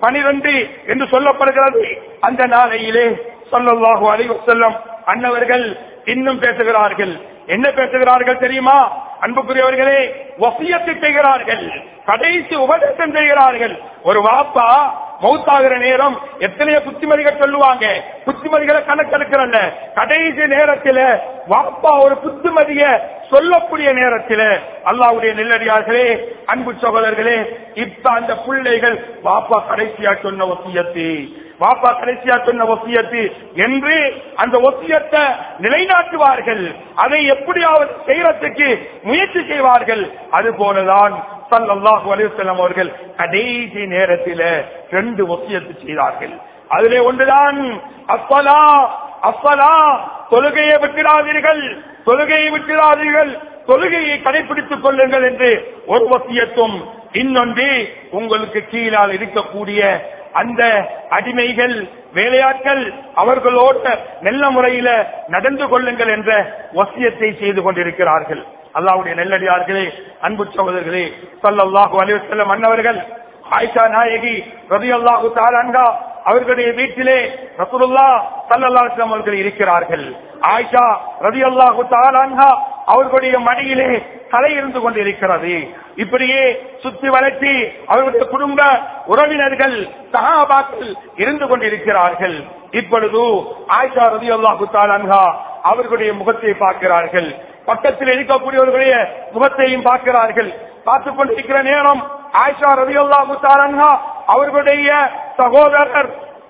12 என்று சொல்லப்படுகிறது. அந்த நாளையிலே ஸல்லல்லாஹு அலைஹி வஸல்லம் அன்னவர்கள் இன்னும் பேசுகிறார்கள். என்ன பேசுகிறார்கள் தெரியுமா? அன்புக்குரியவர்களே, வசியத்தை செய்கிறார்கள், கடைசி உபதேசம் செய்கிறார்கள். ஒரு வாப்பா மௌத்தாகிற நேரம் எத்தனையோ புத்திமதிகள் சொல்லுவாங்க, புத்திமதிகளை கணக்கெடுக்கிறல்ல. கடைசி நேரத்தில் வாப்பா ஒரு புத்திமதிய சொல்லக்கூடிய நேரத்தில் அல்லாஹ்வுடைய நெல்லடியார்களே, அன்பு சகோதரர்களே, இப்ப அந்த பிள்ளைகள் வாப்பா கடைசியா சொன்ன வசியத்து, வாப்பா கடைசியா சொன்ன வசியத்து என்று அந்த வசியத்தை நிலைநாட்டுவார்கள். அதை எப்படியாவது செய்யறதுக்கு முயற்சி செய்வார்கள். அது போலதான் ஸல்லல்லாஹு அலைஹி வஸல்லம் அவர்கள் கடைசி நேரத்தில் 2 வசியத்து செய்தார்கள். அதிலே ஒன்றுதான் அஸ்ஸலா, அஸ்ஸலா, தொழுகையை விட்டுடாதீர்கள், தொழுகையை விட்டுடாதீர்கள், தொழுகையை கடைபிடித்துக் கொள்ளுங்கள் என்று ஒரு வசியத்தும், இன்னொன்று உங்களுக்கு கீழால் இருக்கக்கூடிய அந்த அடிமைகள் வேலையாட்கள் அவர்களோடு நல்ல முறையில நடந்து கொள்ளுங்கள் என்ற வசியத்தை செய்து கொண்டிருக்கிறார்கள். அல்லாஹ்வுடைய நல்லடியார்களே, அன்பு சகோதரர்களே, ஸல்லல்லாஹு அலைஹி வஸல்லம் அன்னவர்கள் ஆயிஷா நாயகி ரலியல்லாஹு தஆலா அன்ஹா அவர்களுடைய வீட்டிலே ரசூலுல்லாஹ் ஸல்லல்லாஹு அலைஹி வஸல்லம் அவர்கள் இருக்கிறார்கள். ஆயிஷா ரலியல்லாஹு தஆலா அன்ஹா அவர்களுடைய மடியிலே தலை இருந்து கொண்டிருக்கிறது. இப்படியே சுத்தி வளர்ச்சி அவர்களுடைய குடும்ப உறவினர்கள் சஹாபாக்கள் இருந்து கொண்டிருக்கிறார்கள். இப்பொழுது ஆயிஷா ரலியல்லாஹு தஆலா அன்ஹா அவர்களுடைய முகத்தை பார்க்கிறார்கள், பக்கத்தில் இருக்கக்கூடியவர்களுடைய முகத்தையும் பார்க்கிறார்கள். பார்த்துக் கொண்டிருக்கிற நேரம் ஆயிஷா ரலியல்லாஹு தஆலா அன்ஹா அவர்களுடைய சகோதரர்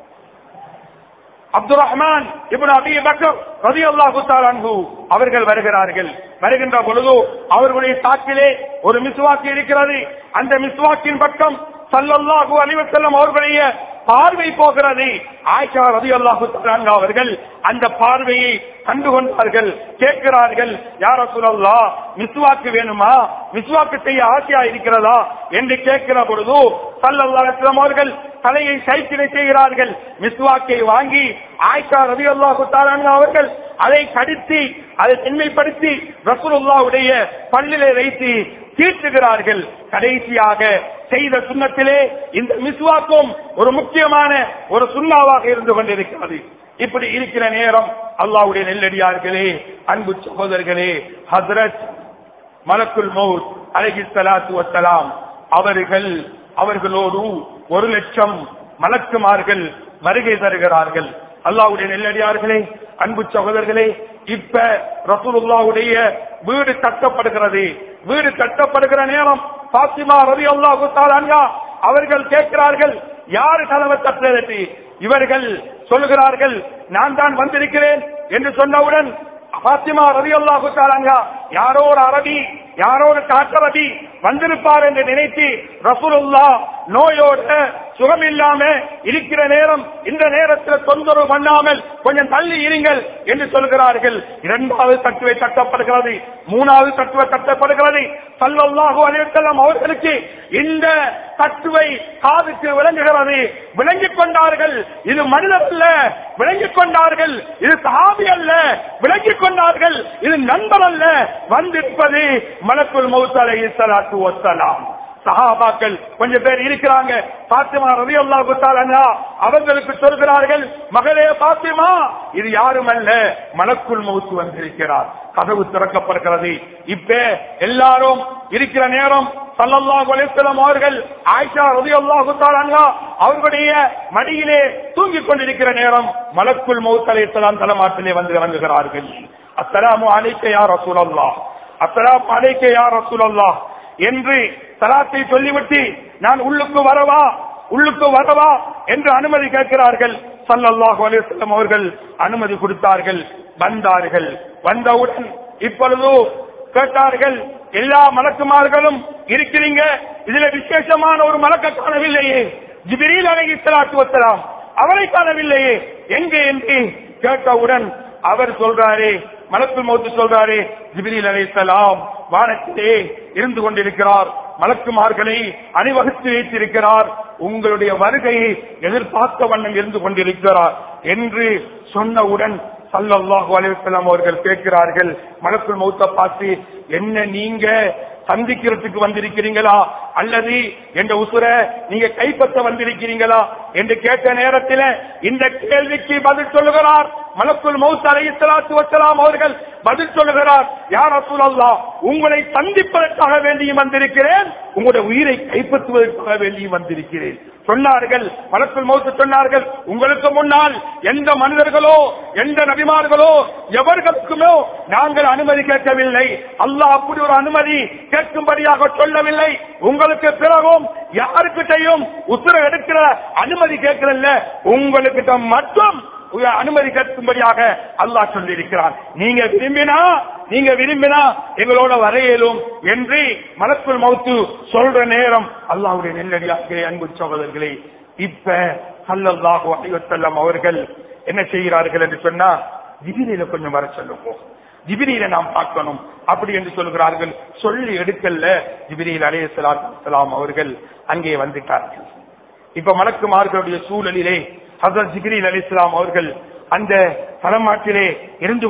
Abdul Rahman ibn Abi Bakr ரலியல்லாஹு தஆலா அன்ஹு அவர்கள் வருகிறார்கள். வருகின்ற பொழுது அவர்களுடைய சாக்கிலே ஒரு மிஸ்வாக் இருக்கிறது. அந்த மிஸ்வாக்கின் பக்கம் ஸல்லல்லாஹு அலைஹி வஸல்லம் அவர்களுடைய பார்வை போகிறது. ஆயிஷா ரலியல்லாஹு தஆலா அன்ஹா அவர்கள் அந்த பார்வையை கண்டுகொண்டார்கள். கேட்கிறார்கள், யா ரசூலல்லாஹ், மிஸ்வாக்கு வேணுமா, மிஸ்வாக்கு செய்ய ஆசையா இருக்கிறதா என்று கேட்கிற பொழுது ஸல்லல்லாஹு அலைஹி வஸல்லம் அவர்கள் தலையை சைக்கிளை செய்கிறார்கள். மிஸ்வாக்கை வாங்கி ஆயிஷா ரலியல்லாஹு தஆலா அன்ஹா அவர்கள் அதை கடித்து அதை செம்மைப்படுத்தி ரசூலுல்லாஹ்வுடைய பல்லிலே வைத்து தீட்டுகிறார்கள். கடைசியாக செய்த சுன்னத்திலே இந்த மிஸ்வாக்கும் ஒரு முக்கியமான ஒரு சுன்னாவாக இருந்து கொண்டிருக்கிறது. இப்படி இருக்கிற நேரம் அல்லாஹ்வுடைய நெல்லடியார்களே, அன்பு சகோதரர்களே, ஹஜ்ரத் மலக்குல் மௌத் அலைஹிஸ்ஸலாத்து வஸ்ஸலாம் அவர்களோடு 1,00,000 மலக்குமார்கள் வருகை தருகிறார்கள். அல்லாஹ்வுடைய நெல்லடியார்களே, அன்பு சகோதரர்களே, இப்ப ரசூலுல்லாஹ்வுடைய வீடு கட்டப்படுகிறது. வீடு கட்டப்படுகிற நேரம் ஃபாத்திமா ரலியல்லாஹு தஆலா அன்ஹா அவர்கள் கேட்கிறார்கள், யார் கதவை தட்டுறது? இவர்கள் சொல்லுகிறார்கள், நான் தான் வந்திருக்கிறேன் என்று சொன்னவுடன் ஃபாத்திமா ரலியல்லாஹு தஆலா அன்ஹா யாரோ ஒரு அரபி, யாரோ ஒரு காட்டரபி வந்திருப்பார் என்று நினைத்து ரசூலுல்லாஹ் நோயோடு சுகம் இல்லாம இருக்கிற நேரம் இந்த நேரத்தில் தொந்தரவு பண்ணாமல் கொஞ்சம் தள்ளி இருங்கள் என்று சொல்கிறார்கள். 2வது தட்டுவை தட்டப்படுகிறது, 3வது தட்டுவை தட்டப்படுகிறது. ஸல்லல்லாஹு அலைஹி வஸல்லம் அவர்களுக்கு இந்த தட்டுவை காதுக்கு விளங்குகிறது. விளங்கிக் கொண்டார்கள், இது மனிதர் அல்ல, விளங்கிக் கொண்டார்கள், இது சஹாபி அல்ல, விளங்கிக் கொண்டார்கள், இது நண்பர் அல்ல, வந்திருப்பது மலக்குல் மௌத் அலைஹிஸ்ஸலாத்து வஸ்ஸலாம். சஹாபாக்கள் கொஞ்சம் பேர் இருக்கிறாங்க. பாத்திமா ரலியல்லாஹு தஆலா அன்ஹா அவர்களுக்கு சொல்கிறார்கள், மகளே பாத்திமா, இது யாரும் அல்ல, மலக்குல் மௌத் வந்திருக்கிறார். கதவு திறக்கப்படுகிறது. இப்ப எல்லாரும் இருக்கிற நேரம் ஸல்லல்லாஹு அலைஹி வஸல்லம் அவர்கள் ஆயிஷா ரலியல்லாஹு தஆலா அன்ஹா அவர்களுடைய மடியிலே தூங்கிக் கொண்டிருக்கிற நேரம் மலக்குல் மௌத் அலைஹிஸ்ஸலாம் தலமாட்டிலே வந்து இறங்குகிறார்கள். அஸ்ஸலாமு அலைக்க யா ரசூலல்லாஹ், அஸ்ஸலாமு அலைக்க யா ரசூலல்லாஹ் என்று சலாத்தை சொல்லிவிட்டு நான் உள்ளுக்கு வரவா என்று அனுமதி கேட்கிறார்கள். ஸல்லல்லாஹு அலைஹி வஸல்லம் அவர்கள் அனுமதி கொடுத்தார்கள். வந்தார்கள். வந்தவுடன் இப்பொழுது கேட்டார்கள், எல்லா மலக்குமார்களும் இருக்கிறீங்க, இதுல விசேஷமான ஒரு மலக்க காணவில்லையே, ஜிப்ரீல் அலைஹிஸ்ஸலாத்து வஸ்ஸலாம் அவரை காணவில்லையே, எங்கே என்று கேட்டவுடன் அவர் சொல்றாரே, மலக்குல் மௌத் சொல்றாரே, ஜிப்ரீல் அலைஹிஸ்ஸலாம் வானத்திலே இருந்து கொண்டிருக்கிறார், மலக்குமார்களை அணிவகுத்து வைத்திருக்கிறார், உங்களுடைய வருகையை எதிர்பார்த்த வண்ணம் இருந்து கொண்டிருக்கிறார் என்று சொன்னவுடன் ஸல்லல்லாஹு அலைஹி வஸல்லம் அவர்கள் கேட்கிறார்கள் மலக்குல் மௌத்தை பார்த்து, என்ன நீங்க சந்திக்கிறதுக்கு வந்திருக்கிறீங்களா அல்லது என்ற உசுர நீங்க கைப்பற்ற வந்திருக்கிறீங்களா என்று கேட்ட நேரத்தில் இந்த கேள்விக்கு பதில் சொல்லுகிறார் மலக்குல் மௌத் அலைஹிஸ்ஸலாத்து வஸ்ஸலாம் அவர்கள் பதில் சொல்லுகிறார், யா ரசூலல்லாஹ், உங்களை சந்திப்பதற்காக வேண்டியும் வந்திருக்கிறேன், உங்களுடைய உயிரை கைப்பற்றுவதற்காக வேண்டியும் வந்திருக்கிறேன் சொன்னார்கள். மலக்குல் மௌத் சொன்னார்கள், உங்களுக்கு முன்னால் எந்த மனிதர்களோ எந்த நபிமார்களோ எவர்களுக்குமோ நாங்கள் அனுமதி கேட்கவில்லை, அல்லாஹ் அப்படி ஒரு அனுமதி கேட்கும்படியாக சொல்லவில்லை. உங்களுக்கு பிறகும் யாருக்கிட்டையும் உத்தர எடுக்கிற அனுமதி கேட்கிறல்ல, உங்களுக்கிட்ட மட்டும் அனுமதி கேட்கும்படியாக அல்லாஹ் சொல்லியிருக்கிறார். நீங்க விரும்பினா எங்களோட வரையிலும் என்று மலக்குல் மௌத்து சொல்ற நேரம் அல்லாஹ்வுடைய நெல்லடியார்களே, அன்பு சகோதரர்களே, இப்ப ஸல்லல்லாஹு அலைஹி வஸல்லம் அவர்கள் என்ன செய்கிறார்கள் என்று சொன்னா, ஜிப்ரீல கொஞ்சம் வர சொல்லுவோம், ஜிப்ரீல நாம் பார்க்கணும் அப்படி என்று சொல்கிறார்கள். சொல்லி எடுக்கல்ல, ஜிப்ரீல் அலைஹிஸ்ஸலாத்து வஸ்ஸலாம் அவர்கள் அங்கே வந்துட்டார்கள். இப்ப மலக்குமார்களுடைய சூழலிலே ஹஜ்ரத் ஜிப்ரீல் அலைஹிஸ்ஸலாம் அவர்கள் அந்த தலமாட்டிலே இருந்து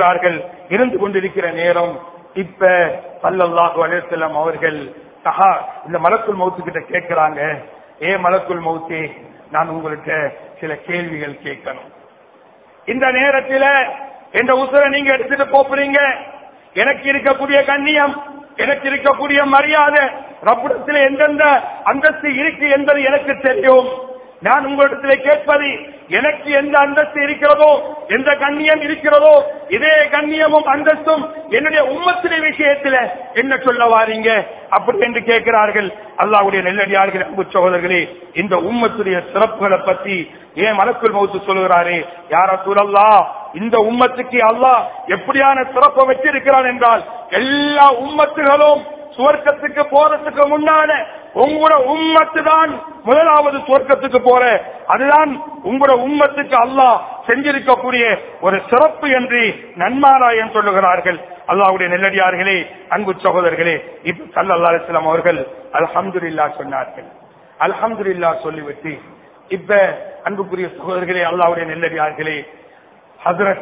கொண்டிருக்கிற நேரம் இப்ப ஸல்லல்லாஹு அலைஹி வஸல்லம் அவர்கள் இந்த மலக்குல் மௌத் கிட்ட கேட்கிறாங்க, ஏ மலக்குல் மௌத்தே, நான் உங்களுக்கு சில கேள்விகள் கேட்கணும். இந்த நேரத்தில் என்ற உசுரை நீங்க எடுத்துட்டு போறீங்க, எனக்கு இருக்கக்கூடிய கண்ணியம், எனக்கு இருக்கக்கூடிய மரியாதை, ரப்பிடத்தில் எந்தெந்த அந்தஸ்து இருக்கு என்பது எனக்கு தெரியும். நான் உங்களிடத்தில் கேட்பது, எனக்கு எந்த அந்தஸ்து இருக்கிறதோ எந்த கண்ணியம் இருக்கிறதோ இதே கண்ணியமும் அந்தஸ்தும் என்னுடைய உம்மத்துடைய விஷயத்தில் என்ன சொல்ல வாரீங்க அப்படி என்று கேட்கிறார்கள். அல்லாஹ்வுடைய நெல்லடியார்கள், அன்பு சகோதரர்களே, இந்த உம்மத்துடைய சிறப்புகளை பற்றி ஏன் மலக்குல் மௌத் சொல்லுகிறாரே, யா ரசூலல்லாஹ், இந்த உம்மத்துக்கு அல்லாஹ் எப்படியான சிறப்பை வச்சிருக்கிறான் என்றால், எல்லா உம்மத்துகளும் சுவர்க்கத்துக்கு போறதுக்கு முன்னால உங்களோட உம்மத்து தான் முதலாவது சுவர்க்கத்துக்கு போற, அதுதான் உங்களோட உம்மத்துக்கு அல்லாஹ் செஞ்சிருக்கக்கூடிய ஒரு சிறப்பு என்று நன்மாராயம் சொல்லுகிறார்கள். அல்லாஹ்வுடைய நெல்லடியார்களே, அன்பு சகோதரர்களே, இப்ப ஸல்லல்லாஹு அலைஹி வஸல்லம் அவர்கள் அல்ஹம்துலில்லாஹ் சொன்னார்கள். அல்ஹம்துலில்லாஹ் சொல்லிவிட்டு இப்ப அன்புக்குரிய சகோதரர்களே, அல்லாஹ்வுடைய நெல்லடியார்களே, ஹஜ்ரத்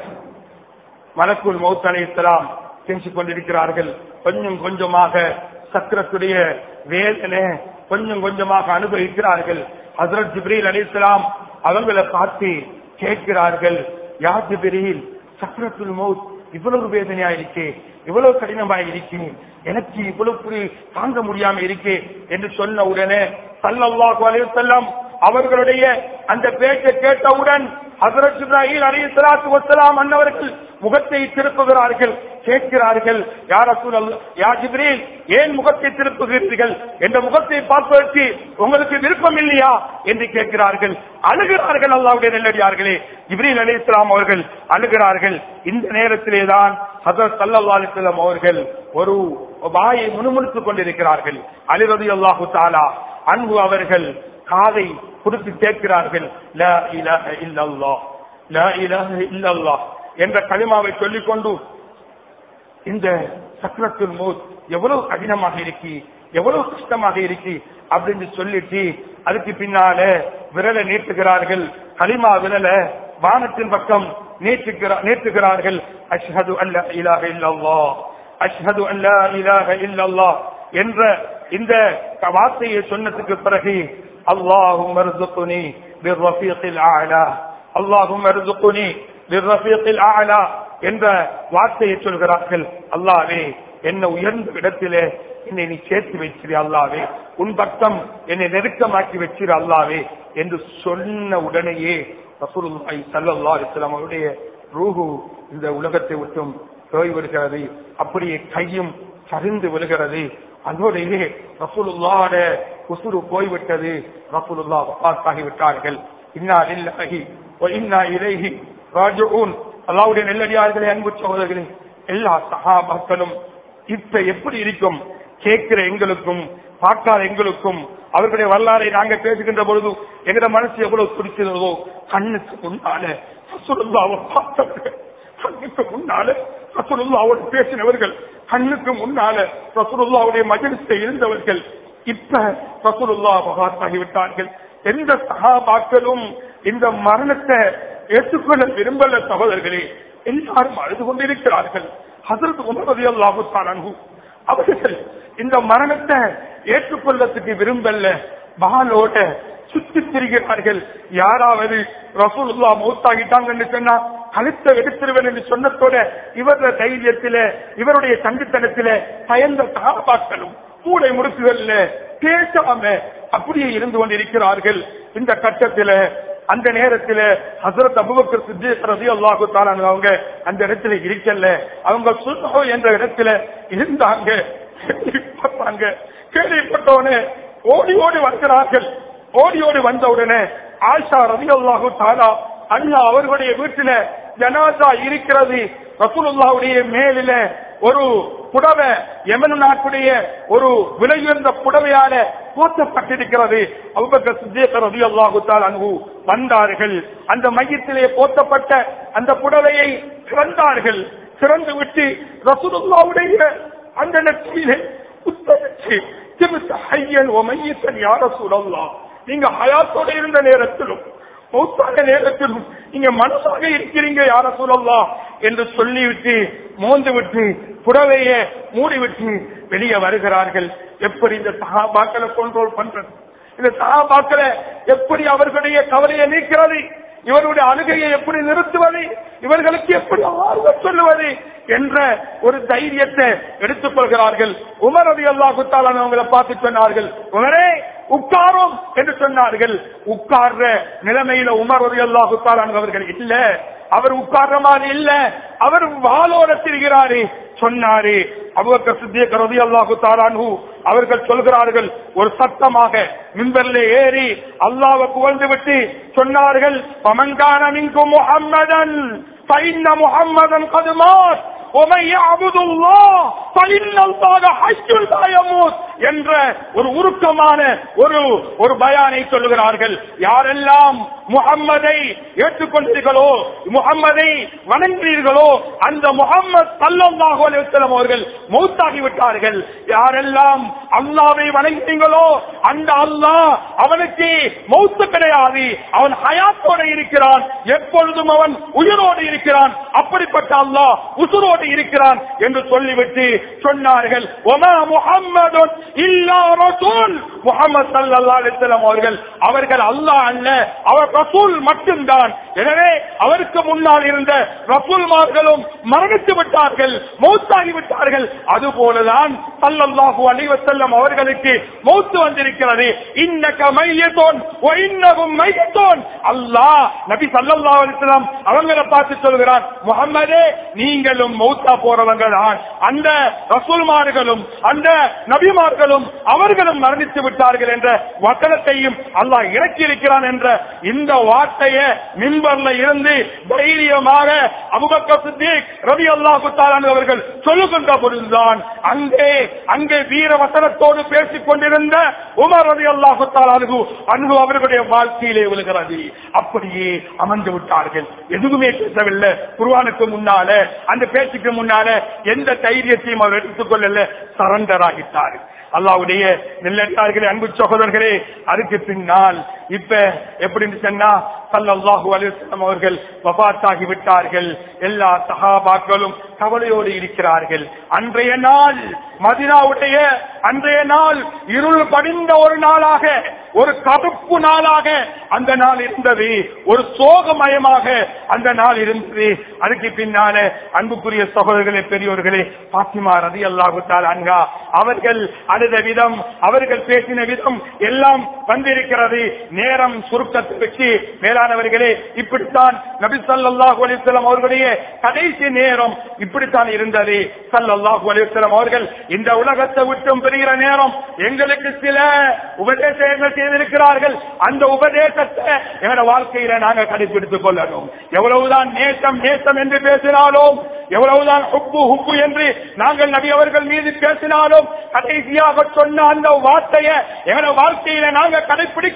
மலக்குல் மௌத் அலைஹிஸ்ஸலாம் செஞ்சு கொண்டிருக்கிறார்கள். கொஞ்சம் கொஞ்சமாக சக்கரத்துடைய வேதனை கொஞ்சம் கொஞ்சமாக அனுபவிக்கிறார்கள். ஹஜ்ரத் ஜிப்ரீல் அலைஹிஸ்ஸலாம் அவங்களை பார்த்து கேட்கிறார்கள், யா ஜிப்ரீல், சக்கரத்துல் மௌத் இவ்வளவு வேதனையா இருக்கே, இவ்வளவு கடினமா இருக்கே, எனக்கு இவ்வளவு தாங்க முடியாம இருக்கே என்று சொன்ன உடனே ஸல்லல்லாஹு அலைஹி வஸல்லம் அவர்களுடைய அந்த பேச்சை கேட்டவுடன் ஹஜ்ரத் ஜிப்ரீல் அலைஹிஸ்ஸலாத்து வஸ்ஸலாம் அன்னவர்கள் முகத்தை திருப்புகிறார்கள். கேட்கிறார்கள், யா ரசூலல்லாஹ், யா ஜிப்ரீல், ஏன் முகத்தை திருப்புகிறீர்கள்? என்ற முகத்தை பார்ப்பதற்கு உங்களுக்கு விருப்பம் இல்லையா என்று கேட்கிறார்கள். அழுகிறார்கள். அல்லாஹ்வுடைய நெல்லடியார்களே, ஜிப்ரீல் அலைஹிஸ்ஸலாம் அவர்கள் அழுகிறார்கள். இந்த நேரத்திலே தான் ஹஜ்ரத் ஸல்லல்லாஹு அலைஹி வஸல்லம் அவர்கள் ஒரு வாயை முணுமுணுத்துக் கொண்டிருக்கிறார்கள். அலி ரலியல்லாஹு தஆலா அன்ஹு அவர்கள் காதை கொடுத்து கேட்கிறார்கள், லா இலாஹ இல்லல்லாஹ், லா இலாஹ இல்லல்லாஹ் என்ற கலிமாவை சொல்லிக்கொண்டு, இந்த சக்ரத்துல் மௌத் எவ்வளவு கடினமாக இருக்கு, எவ்வளவு கஷ்டமாக இருக்கு அப்படின்னு சொல்லிட்டு அதுக்கு பின்னால விரலை நீட்டுகிறார்கள். கலிமா விரல வானத்தின் பக்கம் நீட்டுகிறார்கள். அஷ்ஹது அல்லா இலாஹ இல்லல்லாஹ், அஷ்ஹது அல்லா இலாஹ இல்லல்லாஹ் என்ற இந்த வார்த்தையை சொன்னதுக்கு பிறகு அல்லாஹும்ம ர்ஸுக்னி பிர்ரஃபீகில் அஅலா, அல்லாஹும்ம ர்ஸுக்னி பிர்ரஃபீகில் அஅலா என்ற வார்த்தையை சொல்கிறார்கள். அல்லாஹ்வே, என்ன உயர்ந்த இடத்திலே என்னை நீ சேர்த்து வச்சிரு அல்லாஹ்வே, உன் பக்கம் என்னை நெருக்கமாக்கி வச்சிரு அல்லாஹ்வே என்று சொன்ன உடனேயே ரசூலுல்லாஹி ஸல்லல்லாஹு அலைஹி வஸல்லம் அவருடைய ரூஹு இந்த உலகத்தை விட்டும் போய் விடுகிறது. அப்படியே கையும் சரிந்து விழுகிறது. அதோடையே ரசூலுல்லாஹ்வுடைய உசுரு போய்விட்டது. ரசூலுல்லாஹ் வஃபாத்தாகி விட்டார்கள். இன்னா லில்லாஹி வ இன்னா இலைஹி ராஜிஊன். அல்லாஹ்வுடைய நெல்லடியார்களே, அன்பு சகோதரர்களே, எல்லா சஹாபாக்களும் இப்ப எப்படி இருக்கும் கேட்கிற எங்களுக்கும் பார்க்காத எங்களுக்கும் அவர்களுடைய வரலாறை நாங்க பேசுகின்ற பொழுது எங்களோட மனசு எவ்வளவு துடிக்கிறதோ, கண்ணுக்கு முன்னால ரசூலுல்லாஹ்வை பார்த்தவர்கள், கண்ணுக்கு முன்னால ரசூலுல்லாஹ்வோடு பேசினவர்கள், கண்ணுக்கு முன்னால ரசூலுல்லாஹ்வுடைய மஜ்லிஸில் இருந்தவர்கள் இப்ப ரசூலுல்லாஹ் வஃபாத்தாகிவிட்டார்கள். எந்த சஹாபாக்களும் இந்த மரணத்தை ஏற்றுக்கொள்ள விரும்பல சகோதரர்களே. எல்லாரும் அழுது கொண்டிருக்கிறார்கள். ஹஸரத் உமர் ரலியல்லாஹு தஆலா அன்ஹு அவர்கள் இந்த மரணத்தை ஏற்றுக்கொள்ளத்துக்கு விரும்பல, பாலோட சுத்தி திரிகிறார்கள். யாராவது ரசூலுல்லாஹ் மௌத்தாகிட்டாங்கன்னு சொன்னா கழுத்தை எடுத்துருவேன் என்று சொன்னதோட இவருடைய தைரியத்தில இவருடைய சங்கித்தனத்தில பயந்த சஹாபாக்களும் மூளை முடுக்குகள்ல பேசாம அப்படியே இருந்து கொண்டிருக்கிறார்கள். இந்த கட்டத்தில அந்த நேரத்தில் ஹஸரத் அபூபக்கர் சித்தீக் ரலியல்லாஹு தஆலா அவங்க அந்த இடத்துல இருக்கல, அவங்க சுல்ஹு என்ற இடத்துல இருந்தாங்க. கேள்விப்பட்டவனே ஓடி ஓடி வருகிறார்கள். ஓடி ஓடி வந்தவுடனே ஆயிஷா ரலியல்லாஹு தஆலா அன்ஹா அவர்களுடைய வீட்டில ஜனாசா இருக்கிறது. ரசூலுல்லாஹ்வுடைய மேலில ஒரு புடவை, யமன் நாட்டுடைய ஒரு விலையுயர்ந்த புடவையால போற்றப்பட்டிருக்கிறது. அபூபக்கர் சித்தீக் ரலியல்லாஹு தஆலா அன்ஹு வந்தார்கள். அந்த மையத்திலே போற்றப்பட்ட அந்த புடவையை திறந்தார்கள். திறந்து விட்டு ரசூலுல்லாஹ்வுடைய அந்த நெற்றியிலே உத்தரிச்சு, ஹய்யன் வ மையத்தன் யா ரசூலல்லாஹ், நீங்க ஹயாத்தோட இருந்த நேரத்திலும் மௌத்தான நேரத்திலும் நீங்க மனசாக இருக்கிறீங்க யா ரசூலல்லாஹ் என்று சொல்லிவிட்டு மோந்து விட்டு புடவையை மூடிவிட்டு வெளியே வருகிறார்கள். எப்படி இந்த சஹாபாக்களை கண்ட்ரோல் பண்றது? இந்த சஹாபாக்களை எப்படி அவர்களுடைய கவலையை நீக்கிறது? இவருடைய அழுகையை எப்படி நிறுத்துவது? இவர்களுக்கு எப்படி ஆர்வம் சொல்லுவது என்ற ஒரு தைரியத்தை எடுத்துக் கொள்கிறார்கள். உமர் ரலியல்லாஹு தஆலா அவங்களை பார்த்து சொன்னார்கள், உமரே உட்காரும் என்று சொன்னார்கள். உட்கார்ற நிலைமையில உமர் ரலியல்லாஹு தஆலா அவர்கள் இல்ல, அவர் உட்கார்ற மாதிரி இல்ல, அவர் வாளோட திரிகிறாரு சொன்னாரு. அபூபக்கர் சித்தீக் ரலியல்லாஹு தஆலா அன்ஹு அவர்கள் சொல்கிறார்கள், ஒரு சத்தமாக மிம்பரிலே ஏறி அல்லாஹ்வை புகழ்ந்து விட்டு சொன்னார்கள், ஃபமன் கான மின்கும் முஹம்மதன் ஃபஇன்ன முஹம்மதன் கத் மாத் ومن يعبد الله فإن الله حي لا يموت என்ற ஒரு உருக்கமான ஒரு பயானை சொல்லுகிறார்கள். யாரெல்லாம் முஹம்மதை ஏற்றுக்கொண்டீர்களோ, முஹம்மதை வணங்குகிறீர்களோ, அந்த முஹம்மது ஸல்லல்லாஹு அலைஹி வஸல்லம் அவர்கள் மௌத்தாகி விட்டார்கள். யாரெல்லாம் அல்லாஹ்வை வணங்குகிறீர்களோ, அந்த அல்லாஹ் அவனுக்கு மௌத்து கிடையாது, அவன் ஹயாத்தோடு இருக்கிறான், எப்பொழுதும் அவன் உயிரோடு இருக்கிறான், அப்படிப்பட்ட அல்லாஹ் உசுரோடு இருக்கிறான் என்று சொல்லிவிட்டு சொன்னார்கள், ஒமா முஹம்மதுன் இல்லா ரசூல், முஹம்மது ஸல்லல்லாஹு அலைஹி வஸல்லம் அவர்கள் அல்லாஹ் அல்ல, அவர் ரசூல் மட்டும்தான். எனவே அவருக்கு முன்னால் இருந்த ரசூல்மார்களும் மரணித்து விட்டார்கள், மௌத்தாகி விட்டார்கள். அதுபோலதான் ஸல்லல்லாஹு அலைஹி வஸல்லம் அவர்களுக்கு மௌத்து வந்திருக்கிறது. இன்னக மையத்துன் வ இன்னஹும் மையத்துன். அல்லாஹ் நபி ஸல்லல்லாஹு அலைஹி வஸல்லம் அவங்களை பார்த்து சொல்கிறான், முஹம்மதே நீங்களும் மௌத்தா போறவங்க தான், அந்த ரசூல்மார்களும் அந்த நபிமார்களும் அவர்களும் மரணித்து விட்டார்கள் என்ற வசனத்தையும் அல்லாஹ் இறக்கி இருக்கிறான் என்ற இந்த வார்த்தையை மிம்பர்ல இருந்து தைரியமாக அபூபக்கர் சித்தீக் ரலியல்லாஹு தஆலா அவர்கள் சொல்லுகின்ற பொழுதுதான் அங்கே வீர வசனத்தோடு பேசிக் கொண்டிருந்த உமர் ரலியல்லாஹு தஆலா அன்ஹு அவர்களுடைய வாழ்க்கையிலே விழுகிறது. அப்படியே அமர்ந்து விட்டார்கள், எதுவுமே பேசவில்லை. குர்ஆனுக்கு முன்னால அந்த பேச்சுக்கு முன்னால எந்த தைரியத்தையும் அவர் எடுத்துக் கொள்ளல, சரண்டர் ஆகிட்டார். அல்லாஹ்வுடைய நல்லடியார்களே, அன்பு சகோதரர்களே, அதுக்கு பின்னால் இப்ப எப்படின்னு சொன்னா ஸல்லல்லாஹு அலைஹி வஸல்லம் அவர்கள் வஃபாத்தாகி விட்டார்கள். எல்லா சஹாபாக்களும் கவலையோடு இருக்கிறார்கள். அன்றைய நாள் மதீனாவுடைய அன்றைய நாள் இருள் படிந்த ஒரு நாளாக, ஒரு கருப்பு நாளாக அந்த நாள் இருந்தது, ஒரு சோகமயமாக அந்த நாள் இருந்தது. அதுக்கு பின்னால அன்புக்குரிய சகோதரர்களே, பெரியோர்களே, பாத்திமா ரலியல்லாஹு தஆலா அன்ஹா அவர்கள் அழுத விதம், அவர்கள் பேசின விதம் எல்லாம் வந்திருக்கிறது. நேரம் சுருக்கத்தை வச்சு மேலானவர்களே, இப்படித்தான் நபி ஸல்லல்லாஹு அலைஹி வஸல்லம் அவர்களுடைய கடைசி நேரம் இப்படித்தான் இருந்தது. ஸல்லல்லாஹு அலைஹி வஸல்லம் அவர்கள் இந்த உலகத்தை விட்டும் பெறுகிற நேரம் எங்களுக்கு சில உபதேசங்கள் செய்திருக்கிறார்கள். அந்த உபதேசத்தை எங்களோட வாழ்க்கையில நாங்கள் கடைபிடித்துக் கொள்ளணும். எவ்வளவுதான் நேசம் நேசம் என்று பேசினாலும், எவ்வளவுதான் ஹுப்பு என்று நாங்கள் நபி அவர்கள் மீது பேசினாலும், கடைசியாக சொன்ன அந்த வார்த்தையை எங்களோட வாழ்க்கையில நாங்கள் கடைபிடிக்க இல்லை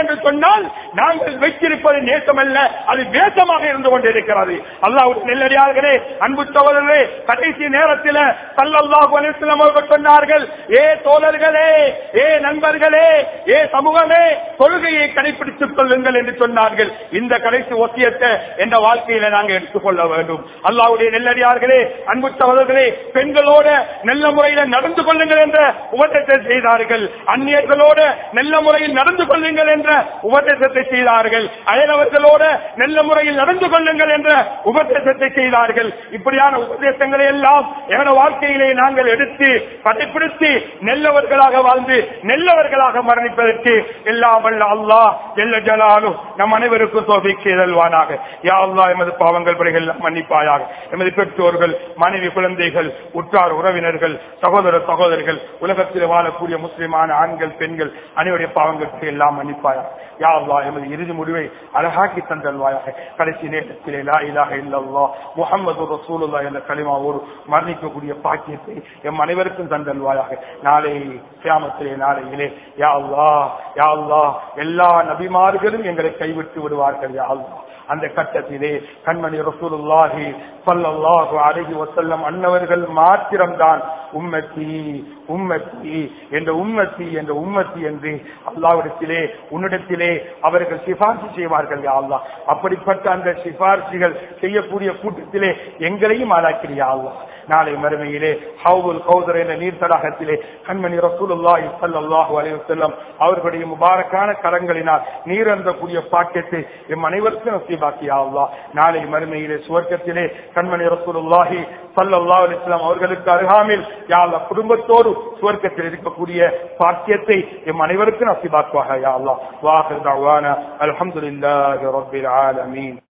என்று சொன்னால் நாங்கள் வைத்திருப்பது நேசமல்ல, அது வேஷமாக இருந்து கொண்டிருக்கிறது. அல்லாஹ்வுடைய நெல்லடியார்களே, அன்பு சகோதரர்களே, கடைசி நேரத்தில் ஸல்லல்லாஹு அலைஹி வஸல்லம் அவர்கள் சொன்னார்கள், ஏ தோழர்களே, ஏ நண்பர்களே, ஏ சமூகமே, தொழுகையை கடைபிடித்துக் கொள்ளுங்கள் என்று சொன்னார்கள். இந்த கடைசி வசியத்தை என்ற வாழ்க்கையில நாங்கள் எடுத்துக்கொள்ள வேண்டும். அல்லாஹ்வுடைய நெல்லடியார்களே, அன்பு சகோதரர்களே, பெண்களோட நல்ல முறையில் நடந்து கொள்ளுங்கள் என்ற உபதேசத்தை செய்தார்கள். அந்நியர்களோடு நல்ல முறையில் நடந்து கொள்ளுங்கள் என்ற உபதேசத்தை செய்தார்கள். அயலவர்களோடு நல்ல முறையில் நடந்து கொள்ளுங்கள் என்ற உபதேசத்தை செய்தார்கள். இப்படியான உபதேசங்களை எல்லாம் எங்களோட வாழ்க்கையிலே நாங்கள் எடுத்து கடைபிடித்து நல்லவர்களாக வாழ்ந்து நல்லவர்களாக மரணிப்பதற்கு எல்லாம் வல்ல அல்லாஹ் ஜல்ல ஜலாலுஹு நம் அனைவருக்கும் தௌஃபீக் செய்தல்வானாக. யா அல்லாஹ், எமது பாவங்கள் பிழைகள் மன்னிப்பாயாக. எமது பெற்றோர்கள், மனைவி, குழந்தைகள், உற்றார் உறவினர்கள், சகோதர சகோதரிகள், உலகத்தில் வாழக்கூடிய முஸ்லிமான ஆண்கள், பெண்கள் அனைவருடைய பாவங்களுக்கு எல்லாம் மன்னிப்பாயாக. யா அல்லாஹ், எமது இறுதி முடிவை அழகாக்கி தந்தல்வாயாக. கடைசி நேரத்திலே லா இலாஹ இல்லல்லாஹ் முஹம்மது ரசூலுல்லாஹ் என்ற கலிமாவோடு மரணிக்கக்கூடிய பாக்கியத்தை எம் அனைவருக்கும் தந்தல்வாயாக. நாளை கியாமத்திலே, நாளையிலே யா அல்லாஹ், யா அல்லாஹ், எல்லா நபிமார்களும் எங்களை கைவிட்டு விடுவார்கள். யா அல்லாஹ், அந்த கட்டத்திலே கண்மணி ரசூலுல்லாஹி ஸல்லல்லாஹு அலைஹி வஸல்லம் அன்னவர்கள் மாத்திரம்தான் உம்மத்தி உம்மத்தி என்ற உம்மத்தி என்ற உம்மத்தி என்று அல்லாஹ்விடத்திலே உன்னிடத்திலே அவர்கள் சிபாரிசு செய்வார்கள். யா அல்லாஹ், அப்படிப்பட்ட அந்த சிபாரிசுகள் செய்யக்கூடிய கூட்டத்திலே எங்களையும் ஆளாக்கிறியா அல்லாஹ். நாளை மறுமையிலே ஹவுல் கௌதர் என்ற நீர் தடாகத்திலே கண்மணி ரசூலுல்லாஹி ஸல்லல்லாஹு அலைஹி வஸல்லம் அவர்களுடைய முபாரக்கான கரங்களினால் நீர் அருந்தக்கூடிய பாக்கியத்தை எம் அனைவருக்கும் நசீபாக்கியா அல்லாஹ். நாளை மறுமையிலே சுவர்க்கத்திலே கண்மணி ரசூலுல்லாஹி ஸல்லல்லாஹு அலைஹி வஸல்லம் அவர்களுக்கு அருகாமையில் யா அல்லாஹ் குடும்பத்தோடு சுவர்க்கத்தில் இருக்கக்கூடிய பாக்கியத்தை எம் அனைவருக்கும் நசீபாக்குவாக யா அல்லாஹ். வாஹிர் தஅவானா அல்ஹம்துலில்லாஹி ரப்பில் ஆலமீன்.